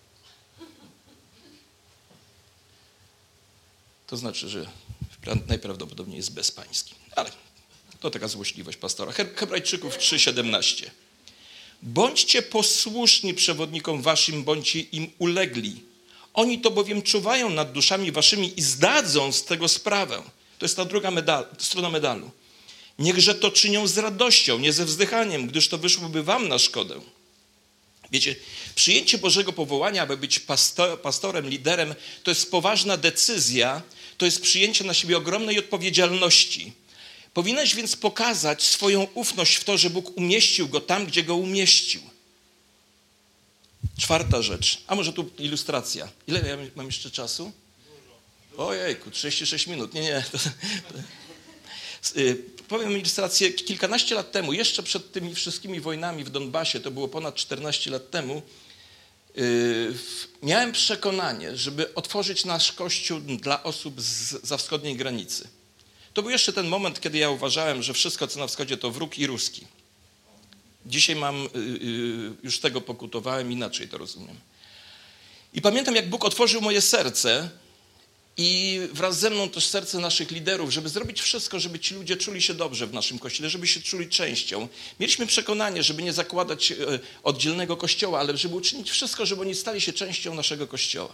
to znaczy, że najprawdopodobniej jest bezpański. Ale to taka złośliwość pastora. Hebrajczyków trzy siedemnaście. Bądźcie posłuszni przewodnikom waszym, bądźcie im ulegli. Oni to bowiem czuwają nad duszami waszymi i zdadzą z tego sprawę. To jest ta druga medal, strona medalu. Niechże to czynią z radością, nie ze wzdychaniem, gdyż to wyszłoby wam na szkodę. Wiecie, przyjęcie Bożego powołania, aby być pastor, pastorem, liderem, to jest poważna decyzja, to jest przyjęcie na siebie ogromnej odpowiedzialności. Powinieneś więc pokazać swoją ufność w to, że Bóg umieścił go tam, gdzie go umieścił. Czwarta rzecz, a może tu ilustracja. Ile ja mam jeszcze czasu? Ojejku, trzydzieści sześć minut. Nie, nie. Powiem ilustrację. Kilkanaście lat temu, jeszcze przed tymi wszystkimi wojnami w Donbasie, to było ponad czternaście lat temu, miałem przekonanie, żeby otworzyć nasz kościół dla osób zza wschodniej granicy. To był jeszcze ten moment, kiedy ja uważałem, że wszystko, co na wschodzie, to wróg i ruski. Dzisiaj mam, już tego pokutowałem, inaczej to rozumiem. I pamiętam, jak Bóg otworzył moje serce i wraz ze mną też serce naszych liderów, żeby zrobić wszystko, żeby ci ludzie czuli się dobrze w naszym kościele, żeby się czuli częścią. Mieliśmy przekonanie, żeby nie zakładać oddzielnego kościoła, ale żeby uczynić wszystko, żeby oni stali się częścią naszego kościoła.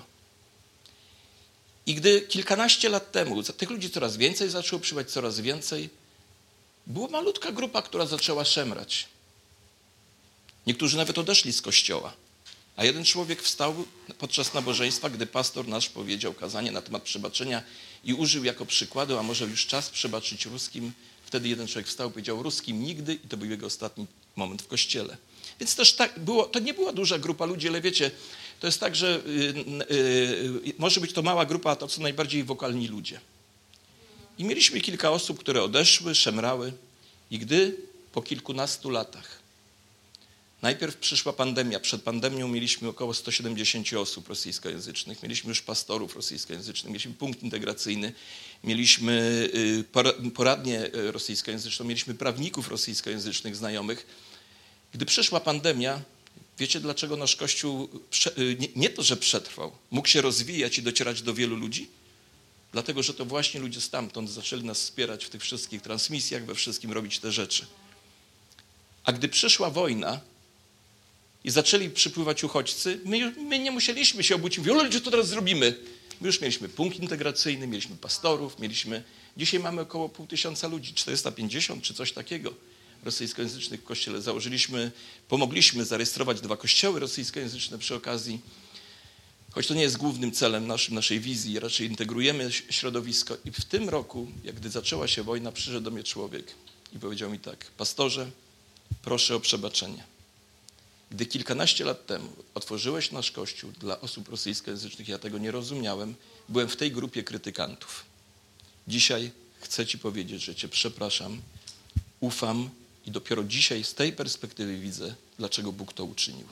I gdy kilkanaście lat temu tych ludzi coraz więcej zaczęło przybywać, coraz więcej, była malutka grupa, która zaczęła szemrać. Niektórzy nawet odeszli z kościoła. A jeden człowiek wstał podczas nabożeństwa, gdy pastor nasz powiedział kazanie na temat przebaczenia i użył jako przykładu, a może już czas przebaczyć ruskim. Wtedy jeden człowiek wstał i powiedział ruskim nigdy i to był jego ostatni moment w kościele. Więc też tak było, to nie była duża grupa ludzi, ale wiecie, to jest tak, że yy, yy, może być to mała grupa, a to co najbardziej wokalni ludzie. I mieliśmy kilka osób, które odeszły, szemrały i gdy po kilkunastu latach najpierw przyszła pandemia. Przed pandemią mieliśmy około sto siedemdziesiąt osób rosyjskojęzycznych. Mieliśmy już pastorów rosyjskojęzycznych, mieliśmy punkt integracyjny, mieliśmy poradnię rosyjskojęzyczną, mieliśmy prawników rosyjskojęzycznych znajomych. Gdy przyszła pandemia, wiecie dlaczego nasz Kościół nie, nie to, że przetrwał, mógł się rozwijać i docierać do wielu ludzi? Dlatego, że to właśnie ludzie stamtąd zaczęli nas wspierać w tych wszystkich transmisjach, we wszystkim robić te rzeczy. A gdy przyszła wojna, i zaczęli przypływać uchodźcy, my, my nie musieliśmy się obudzić. Wielu ludzi, co teraz zrobimy? My już mieliśmy punkt integracyjny, mieliśmy pastorów, mieliśmy... Dzisiaj mamy około pół tysiąca ludzi, czterysta pięćdziesiąt czy coś takiego rosyjskojęzycznych w kościele. Założyliśmy, pomogliśmy zarejestrować dwa kościoły rosyjskojęzyczne przy okazji. Choć to nie jest głównym celem naszym, naszej wizji, raczej integrujemy środowisko. I w tym roku, jak gdy zaczęła się wojna, przyszedł do mnie człowiek i powiedział mi tak: pastorze, proszę o przebaczenie. Gdy kilkanaście lat temu otworzyłeś nasz Kościół dla osób rosyjskojęzycznych, ja tego nie rozumiałem, byłem w tej grupie krytykantów. Dzisiaj chcę ci powiedzieć, że cię przepraszam, ufam I dopiero dzisiaj z tej perspektywy widzę, dlaczego Bóg to uczynił.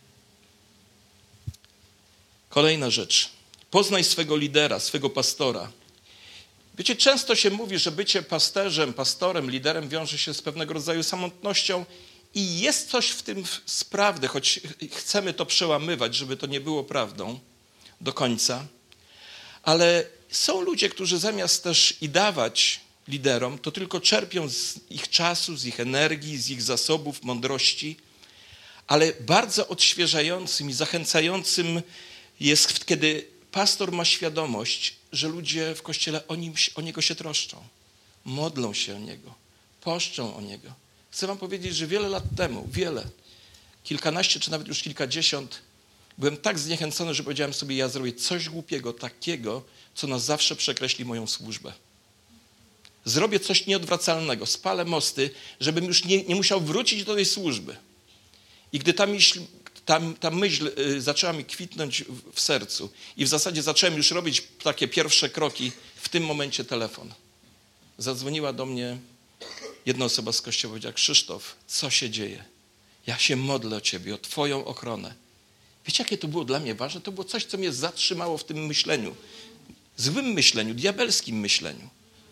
Kolejna rzecz. Poznaj swego lidera, swego pastora. Wiecie, często się mówi, że bycie pasterzem, pastorem, liderem wiąże się z pewnego rodzaju samotnością i jest coś w tym z prawdy, choć chcemy to przełamywać, żeby to nie było prawdą do końca. Ale są ludzie, którzy zamiast też i dawać liderom, to tylko czerpią z ich czasu, z ich energii, z ich zasobów, mądrości, ale bardzo odświeżającym i zachęcającym jest, kiedy pastor ma świadomość, że ludzie w Kościele o, nim, o niego się troszczą, modlą się o niego, poszczą o niego. Chcę wam powiedzieć, że wiele lat temu, wiele, kilkanaście czy nawet już kilkadziesiąt, byłem tak zniechęcony, że powiedziałem sobie, ja zrobię coś głupiego, takiego, co na zawsze przekreśli moją służbę. Zrobię coś nieodwracalnego, spalę mosty, żebym już nie, nie musiał wrócić do tej służby. I gdy ta myśl, ta, ta myśl y, zaczęła mi kwitnąć w, w sercu i w zasadzie zacząłem już robić takie pierwsze kroki, w tym momencie telefon. Zadzwoniła do mnie jedna osoba z kościoła, powiedziała: Krzysztof, co się dzieje? Ja się modlę o ciebie, o twoją ochronę. Wiecie, jakie to było dla mnie ważne? To było coś, co mnie zatrzymało w tym myśleniu. Złym myśleniu, diabelskim myśleniu.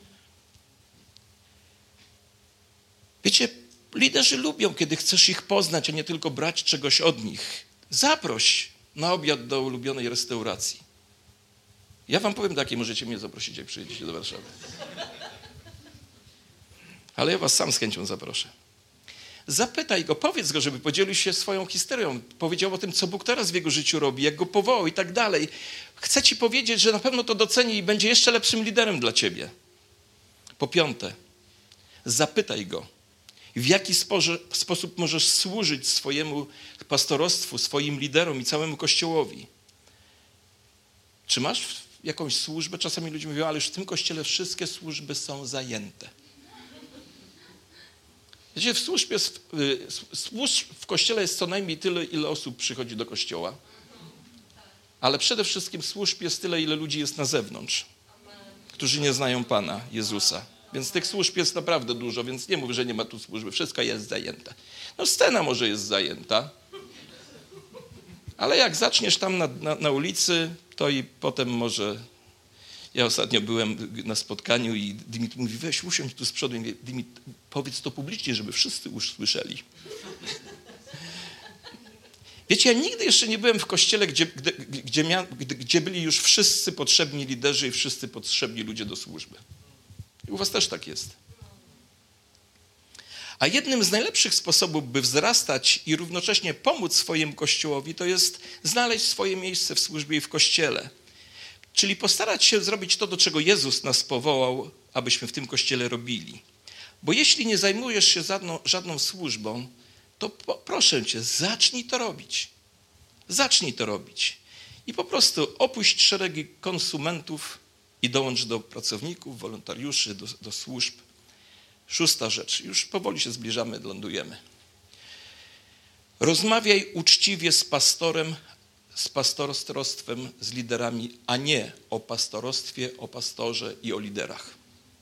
Wiecie, liderzy lubią, kiedy chcesz ich poznać, a nie tylko brać czegoś od nich. Zaproś na obiad do ulubionej restauracji. Ja wam powiem takiej, możecie mnie zaprosić, jak przyjedziecie do Warszawy. Ale ja was sam z chęcią zaproszę. Zapytaj go, powiedz go, żeby podzielił się swoją historią. Powiedział o tym, co Bóg teraz w jego życiu robi, jak go powołał i tak dalej. Chcę ci powiedzieć, że na pewno to doceni i będzie jeszcze lepszym liderem dla ciebie. Po piąte, zapytaj go, w jaki spo- sposób możesz służyć swojemu pastorostwu, swoim liderom i całemu Kościołowi. Czy masz jakąś służbę? Czasami ludzie mówią, ale już w tym Kościele wszystkie służby są zajęte. Wiecie, w służbie, służb w Kościele jest co najmniej tyle, ile osób przychodzi do Kościoła, ale przede wszystkim służb jest tyle, ile ludzi jest na zewnątrz, którzy nie znają Pana Jezusa. Więc tych służb jest naprawdę dużo, więc nie mów, że nie ma tu służby. Wszystko jest zajęte. No scena może jest zajęta, ale jak zaczniesz tam na, na, na ulicy, to i potem może... Ja ostatnio byłem na spotkaniu i Dymitr mówi, weź usiądź tu z przodu. I mówię, Dymitr, powiedz to publicznie, żeby wszyscy usłyszeli. Wiecie, ja nigdy jeszcze nie byłem w kościele, gdzie, gdzie, gdzie, mia, gdzie, gdzie byli już wszyscy potrzebni liderzy i wszyscy potrzebni ludzie do służby. I u was też tak jest. A jednym z najlepszych sposobów, by wzrastać i równocześnie pomóc swojemu Kościołowi, to jest znaleźć swoje miejsce w służbie i w Kościele. Czyli postarać się zrobić to, do czego Jezus nas powołał, abyśmy w tym Kościele robili. Bo jeśli nie zajmujesz się żadną, żadną służbą, to po, proszę cię, zacznij to robić. Zacznij to robić. I po prostu opuść szeregi konsumentów i dołącz do pracowników, wolontariuszy, do, do służb. Szósta rzecz. Już powoli się zbliżamy, lądujemy. Rozmawiaj uczciwie z pastorem, z pastorostwem, z liderami, a nie o pastorostwie, o pastorze i o liderach.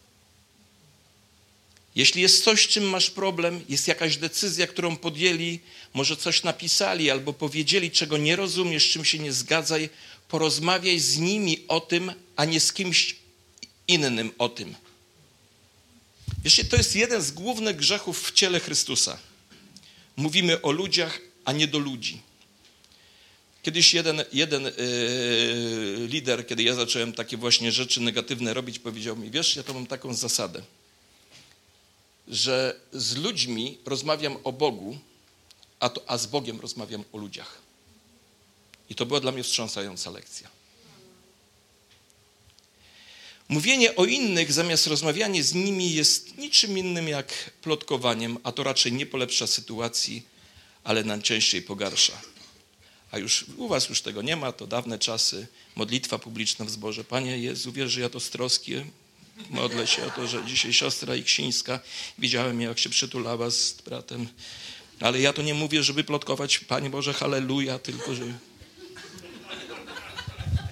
Jeśli jest coś, z czym masz problem, jest jakaś decyzja, którą podjęli, może coś napisali albo powiedzieli, czego nie rozumiesz, czym się nie zgadzaj, porozmawiaj z nimi o tym, a nie z kimś innym o tym. Wiesz, to jest jeden z głównych grzechów w ciele Chrystusa. Mówimy o ludziach, a nie do ludzi. Kiedyś jeden, jeden yy, lider, kiedy ja zacząłem takie właśnie rzeczy negatywne robić, powiedział mi, wiesz, ja to mam taką zasadę, że z ludźmi rozmawiam o Bogu, a, to, a z Bogiem rozmawiam o ludziach. I to była dla mnie wstrząsająca lekcja. Mówienie o innych zamiast rozmawianie z nimi jest niczym innym jak plotkowaniem, a to raczej nie polepsza sytuacji, ale najczęściej pogarsza. A już u was już tego nie ma, to dawne czasy, modlitwa publiczna w zborze. Panie Jezu, wiesz, że ja to z troski modlę się o to, że dzisiaj siostra Iksińska, widziałem jak się przytulała z bratem, ale ja to nie mówię, żeby plotkować, Panie Boże, halleluja, tylko że...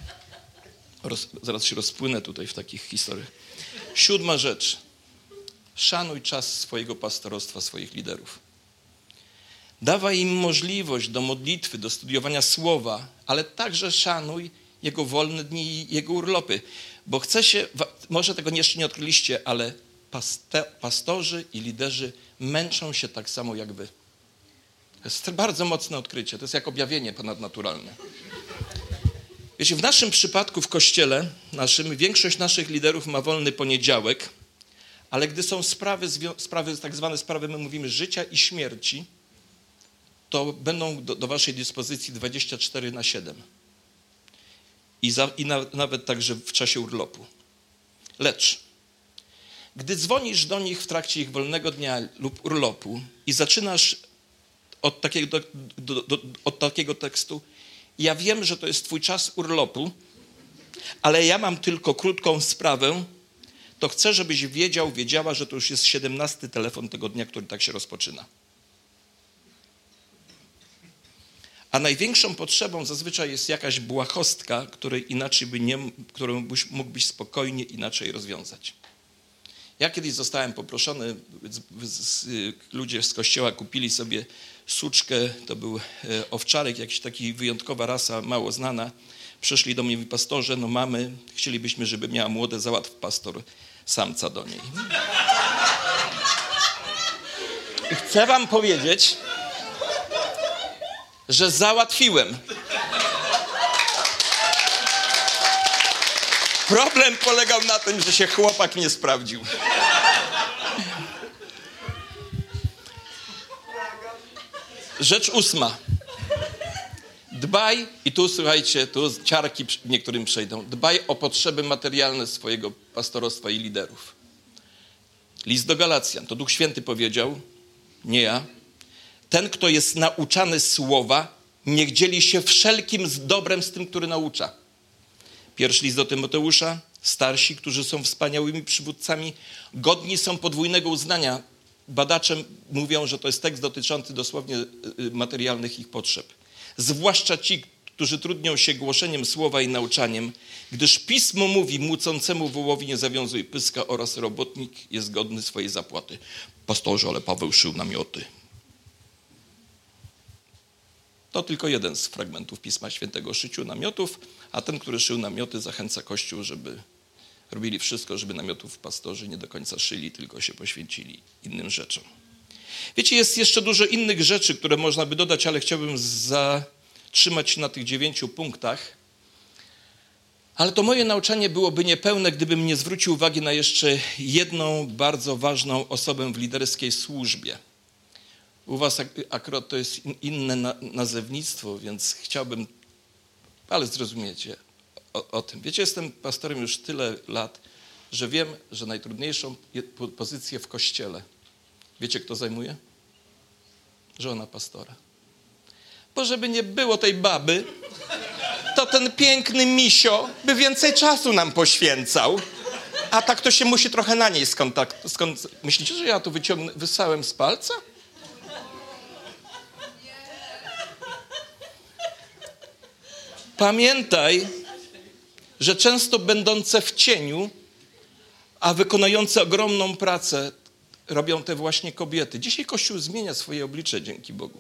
Roz, zaraz się rozpłynę tutaj w takich historiach. Siódma rzecz. Szanuj czas swojego pastorostwa, swoich liderów. Dawaj im możliwość do modlitwy, do studiowania słowa, ale także szanuj jego wolne dni i jego urlopy. Bo chce się, może tego jeszcze nie odkryliście, ale paste, pastorzy i liderzy męczą się tak samo jak wy. To jest bardzo mocne odkrycie. To jest jak objawienie ponadnaturalne. Wiecie, w naszym przypadku w kościele naszym większość naszych liderów ma wolny poniedziałek, ale gdy są sprawy, sprawy tak zwane sprawy, my mówimy życia i śmierci, to będą do, do waszej dyspozycji dwadzieścia cztery na siedem. I, za, i na, nawet także w czasie urlopu. Lecz gdy dzwonisz do nich w trakcie ich wolnego dnia lub urlopu i zaczynasz od takiego, do, do, od takiego tekstu: ja wiem, że to jest twój czas urlopu, ale ja mam tylko krótką sprawę, to chcę, żebyś wiedział, wiedziała, że to już jest siedemnasty telefon tego dnia, który tak się rozpoczyna. A największą potrzebą zazwyczaj jest jakaś błahostka, której inaczej by nie, którą byś, mógłbyś spokojnie inaczej rozwiązać. Ja kiedyś zostałem poproszony, ludzie z kościoła kupili sobie suczkę, to był owczarek, jakiś taki wyjątkowa rasa, mało znana. Przyszli do mnie i mówi: pastorze, no mamy, chcielibyśmy, żeby miała młode, załatw pastor samca do niej. I chcę wam powiedzieć, że załatwiłem. Problem polegał na tym, że się chłopak nie sprawdził. Rzecz ósma. Dbaj, i tu słuchajcie, tu ciarki niektórym przejdą, dbaj o potrzeby materialne swojego pastorostwa i liderów. List do Galacjan, to Duch Święty powiedział, nie ja. Ten, kto jest nauczany słowa, niech dzieli się wszelkim z dobrem z tym, który naucza. Pierwszy list do Tymoteusza, starsi, którzy są wspaniałymi przywódcami, godni są podwójnego uznania. Badacze mówią, że to jest tekst dotyczący dosłownie materialnych ich potrzeb. Zwłaszcza ci, którzy trudnią się głoszeniem słowa i nauczaniem, gdyż Pismo mówi: młócącemu wołowi nie zawiązuj pyska oraz robotnik jest godny swojej zapłaty. Pastorze, ale Paweł szył namioty. To tylko jeden z fragmentów Pisma Świętego o szyciu namiotów, a ten, który szył namioty, zachęca Kościół, żeby robili wszystko, żeby namiotów pastorzy nie do końca szyli, tylko się poświęcili innym rzeczom. Wiecie, jest jeszcze dużo innych rzeczy, które można by dodać, ale chciałbym zatrzymać się na tych dziewięciu punktach. Ale to moje nauczanie byłoby niepełne, gdybym nie zwrócił uwagi na jeszcze jedną bardzo ważną osobę w liderskiej służbie. U was akurat to jest inne nazewnictwo, więc chciałbym, ale zrozumiecie o, o tym. Wiecie, jestem pastorem już tyle lat, że wiem, że najtrudniejszą pozycję w kościele, wiecie, kto zajmuje? Żona pastora. Bo żeby nie było tej baby, to ten piękny misio by więcej czasu nam poświęcał, a tak to się musi trochę na niej skontaktować. Skąd... Myślicie, że ja to wyciągnę, wysałem z palca? Pamiętaj, że często będące w cieniu, a wykonujące ogromną pracę, robią te właśnie kobiety. Dzisiaj Kościół zmienia swoje oblicze, dzięki Bogu.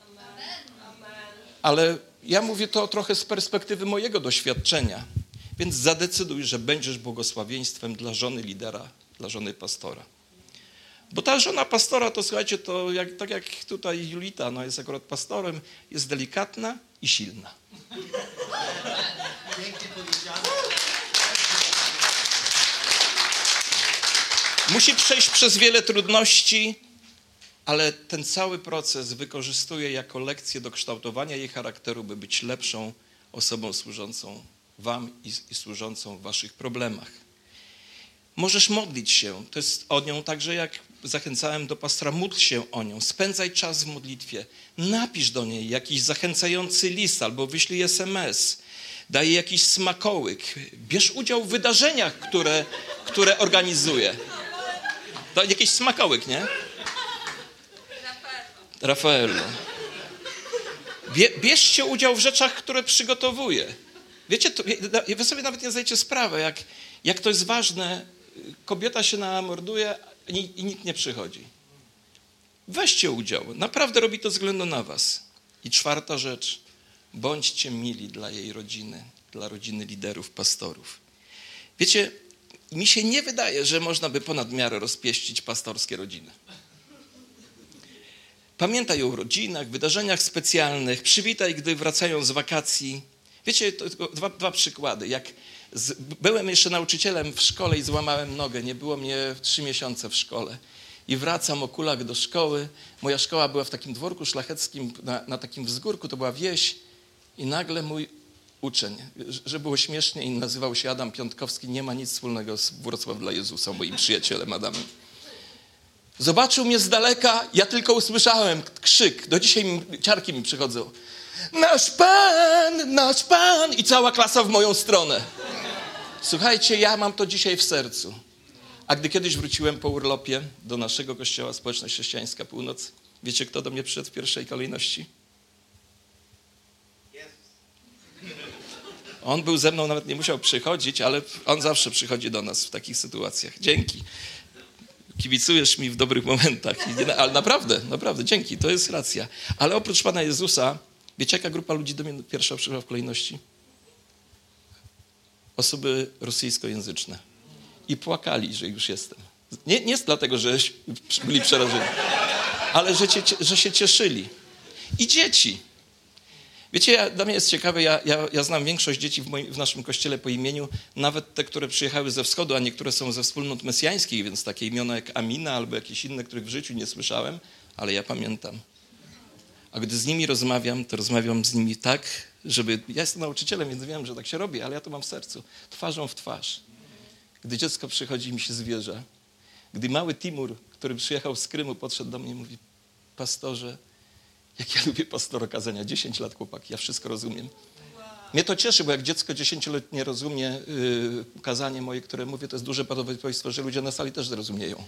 Ale ja mówię to trochę z perspektywy mojego doświadczenia. Więc zadecyduj, że będziesz błogosławieństwem dla żony lidera, dla żony pastora. Bo ta żona pastora, to słuchajcie, to jak, tak jak tutaj Julita, no jest akurat pastorem, jest delikatna i silna. Musi przejść przez wiele trudności, ale ten cały proces wykorzystuje jako lekcję do kształtowania jej charakteru, by być lepszą osobą służącą wam i, i służącą w waszych problemach. Możesz modlić się, to jest o nią także, jak zachęcałem do pastora, módl się o nią, spędzaj czas w modlitwie, napisz do niej jakiś zachęcający list albo wyślij es em es, daj jej jakiś smakołyk, bierz udział w wydarzeniach, które, które organizuje. To jakiś smakołyk, nie? Rafaelu. Bierzcie udział w rzeczach, które przygotowuje. Wiecie, to, wy sobie nawet nie zdajecie sprawy, jak, jak to jest ważne. Kobieta się namorduje i, i nikt nie przychodzi. Weźcie udział. Naprawdę robi to ze względu na was. I czwarta rzecz. Bądźcie mili dla jej rodziny, dla rodziny liderów, pastorów. Wiecie, mi się nie wydaje, że można by ponad miarę rozpieścić pastorskie rodziny. Pamiętaj o rodzinach, wydarzeniach specjalnych, przywitaj, gdy wracają z wakacji. Wiecie, to tylko dwa, dwa przykłady. Jak z, byłem jeszcze nauczycielem w szkole i złamałem nogę, nie było mnie trzy miesiące w szkole. I wracam o kulach do szkoły. Moja szkoła była w takim dworku szlacheckim, na, na takim wzgórku, to była wieś. I nagle mój uczeń, że było śmiesznie, i nazywał się Adam Piątkowski, nie ma nic wspólnego z Wrocław dla Jezusa, moim przyjacielem Adamem. Zobaczył mnie z daleka, ja tylko usłyszałem krzyk. Do dzisiaj mi, ciarki mi przychodzą. Nasz Pan, nasz Pan! I cała klasa w moją stronę. Słuchajcie, ja mam to dzisiaj w sercu. A gdy kiedyś wróciłem po urlopie do naszego kościoła, Społeczność Chrześcijańska Północ, wiecie, kto do mnie przyszedł w pierwszej kolejności? On był ze mną, nawet nie musiał przychodzić, ale on zawsze przychodzi do nas w takich sytuacjach. Dzięki. Kibicujesz mi w dobrych momentach. Ale naprawdę, naprawdę, dzięki, to jest racja. Ale oprócz Pana Jezusa, wiecie, jaka grupa ludzi do mnie pierwsza przyszła w kolejności? Osoby rosyjskojęzyczne. I płakali, że już jestem. Nie, nie jest dlatego, że byli przerażeni, ale że, cie, że się cieszyli. I dzieci. Wiecie, ja, dla mnie jest ciekawe, ja, ja, ja znam większość dzieci w, moim, w naszym kościele po imieniu, nawet te, które przyjechały ze wschodu, a niektóre są ze wspólnot mesjańskich, więc takie imiona jak Amina albo jakieś inne, których w życiu nie słyszałem, ale ja pamiętam. A gdy z nimi rozmawiam, to rozmawiam z nimi tak, żeby... Ja jestem nauczycielem, więc wiem, że tak się robi, ale ja to mam w sercu. Twarzą w twarz. Gdy dziecko przychodzi i mi się zwierza. Gdy mały Timur, który przyjechał z Krymu, podszedł do mnie i mówi: pastorze, jak ja lubię pastora kazania, dziesięć lat chłopak, ja wszystko rozumiem. Mnie to cieszy, bo jak dziecko dziesięcioletnie rozumie yy, kazanie moje, które mówię, to jest duże prawdopodobieństwo, że ludzie na sali też zrozumieją.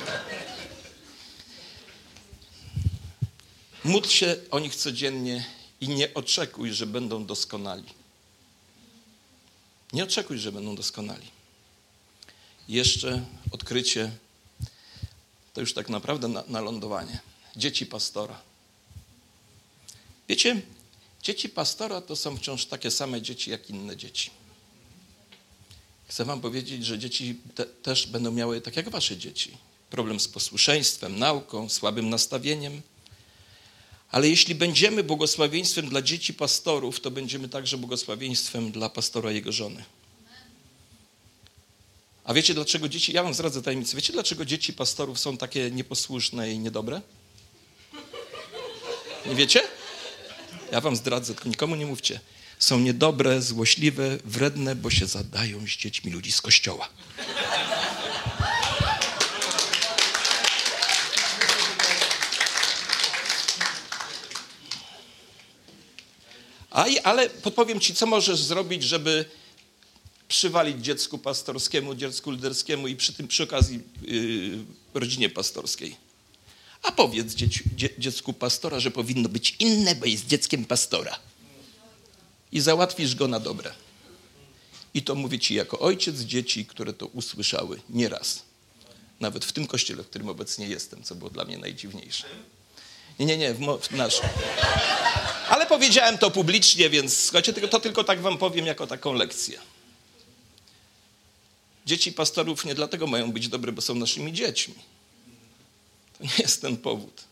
Módl się o nich codziennie i nie oczekuj, że będą doskonali. Nie oczekuj, że będą doskonali. Jeszcze odkrycie, to już tak naprawdę na, na lądowanie. Dzieci pastora. Wiecie, dzieci pastora to są wciąż takie same dzieci jak inne dzieci. Chcę wam powiedzieć, że dzieci te, też będą miały, tak jak wasze dzieci, problem z posłuszeństwem, nauką, słabym nastawieniem. Ale jeśli będziemy błogosławieństwem dla dzieci pastorów, to będziemy także błogosławieństwem dla pastora i jego żony. A wiecie, dlaczego dzieci, ja wam zdradzę tajemnicę, wiecie, dlaczego dzieci pastorów są takie nieposłuszne i niedobre? Nie wiecie? Ja wam zdradzę, tylko nikomu nie mówcie. Są niedobre, złośliwe, wredne, bo się zadają z dziećmi ludzi z kościoła. A, ale podpowiem ci, co możesz zrobić, żeby przywalić dziecku pastorskiemu, dziecku liderskiemu i przy tym przy okazji yy, rodzinie pastorskiej. A powiedz dzieci, dzie, dziecku pastora, że powinno być inne, bo jest dzieckiem pastora. I załatwisz go na dobre. I to mówię ci jako ojciec dzieci, które to usłyszały nieraz. Nawet w tym kościele, w którym obecnie jestem, co było dla mnie najdziwniejsze. Nie, nie, nie, w, mo, w naszym. Ale powiedziałem to publicznie, więc słuchajcie, to tylko tak wam powiem jako taką lekcję. Dzieci pastorów nie dlatego mają być dobre, bo są naszymi dziećmi. To nie jest ten powód.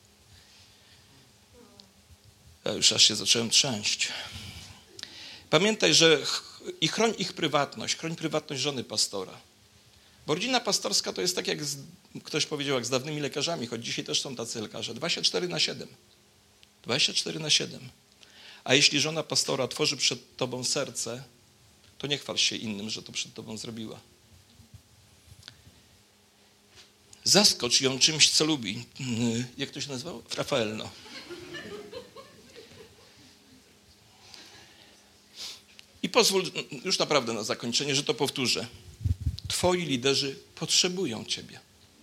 Ja już aż się zacząłem trząść. Pamiętaj, że ch- i chroń ich prywatność, chroń prywatność żony pastora. Bo rodzina pastorska to jest tak, jak z, ktoś powiedział, jak z dawnymi lekarzami, choć dzisiaj też są tacy lekarze, dwadzieścia cztery na siedem. dwadzieścia cztery na siedem. A jeśli żona pastora tworzy przed tobą serce, to nie chwal się innym, że to przed tobą zrobiła. Zaskocz ją czymś, co lubi. Jak to się nazywało? Rafaelno. I pozwól, już naprawdę na zakończenie, że to powtórzę. Twoi liderzy potrzebują ciebie.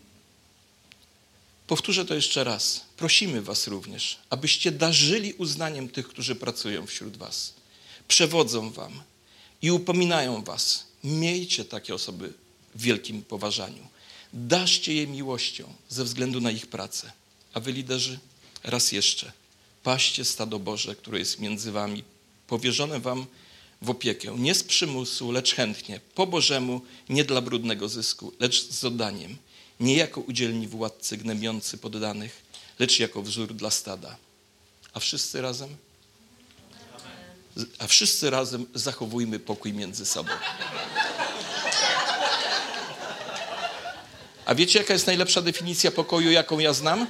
Powtórzę to jeszcze raz. Prosimy was również, abyście darzyli uznaniem tych, którzy pracują wśród was. Przewodzą wam i upominają was. Miejcie takie osoby w wielkim poważaniu. Daszcie je miłością ze względu na ich pracę. A wy, liderzy, raz jeszcze, paście stado Boże, które jest między wami, powierzone wam w opiekę. Nie z przymusu, lecz chętnie, po Bożemu, nie dla brudnego zysku, lecz z oddaniem. Nie jako udzielni władcy gnębiący poddanych, lecz jako wzór dla stada. A wszyscy razem? A wszyscy razem zachowujmy pokój między sobą. A wiecie, jaka jest najlepsza definicja pokoju, jaką ja znam?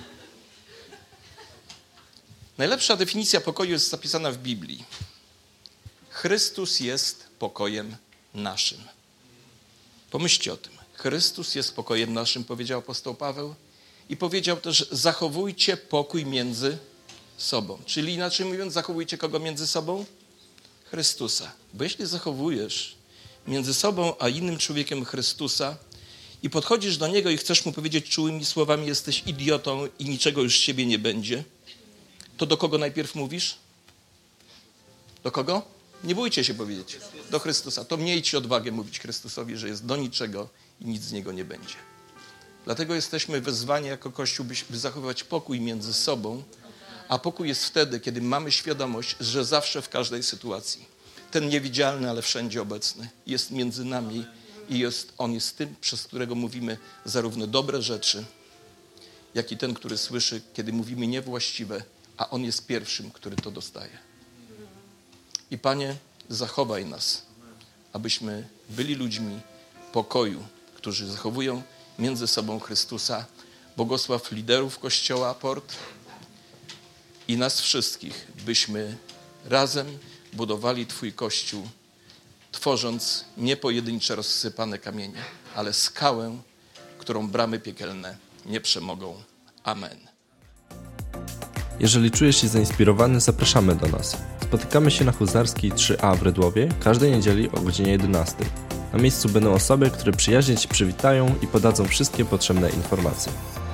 Najlepsza definicja pokoju jest zapisana w Biblii. Chrystus jest pokojem naszym. Pomyślcie o tym. Chrystus jest pokojem naszym, powiedział apostoł Paweł. I powiedział też, zachowujcie pokój między sobą. Czyli inaczej mówiąc, zachowujcie kogo między sobą? Chrystusa. Bo jeśli zachowujesz między sobą a innym człowiekiem Chrystusa i podchodzisz do niego i chcesz mu powiedzieć czułymi słowami, jesteś idiotą i niczego już z siebie nie będzie, to do kogo najpierw mówisz? Do kogo? Nie bójcie się powiedzieć. Do Chrystusa. To miejcie odwagę mówić Chrystusowi, że jest do niczego i nic z niego nie będzie. Dlatego jesteśmy wezwani jako Kościół, by zachowywać pokój między sobą, a pokój jest wtedy, kiedy mamy świadomość, że zawsze w każdej sytuacji ten niewidzialny, ale wszędzie obecny jest między nami i jest, on jest tym, przez którego mówimy zarówno dobre rzeczy, jak i ten, który słyszy, kiedy mówimy niewłaściwe, a on jest pierwszym, który to dostaje. I Panie, zachowaj nas, abyśmy byli ludźmi pokoju, którzy zachowują między sobą Chrystusa. Błogosław liderów Kościoła Port i nas wszystkich, byśmy razem budowali Twój Kościół, tworząc nie pojedyncze rozsypane kamienie, ale skałę, którą bramy piekielne nie przemogą. Amen. Jeżeli czujesz się zainspirowany, zapraszamy do nas. Spotykamy się na Huzarskiej trzy A w Rydłowie każdej niedzieli o godzinie jedenastej. Na miejscu będą osoby, które przyjaźnie Cię przywitają i podadzą wszystkie potrzebne informacje.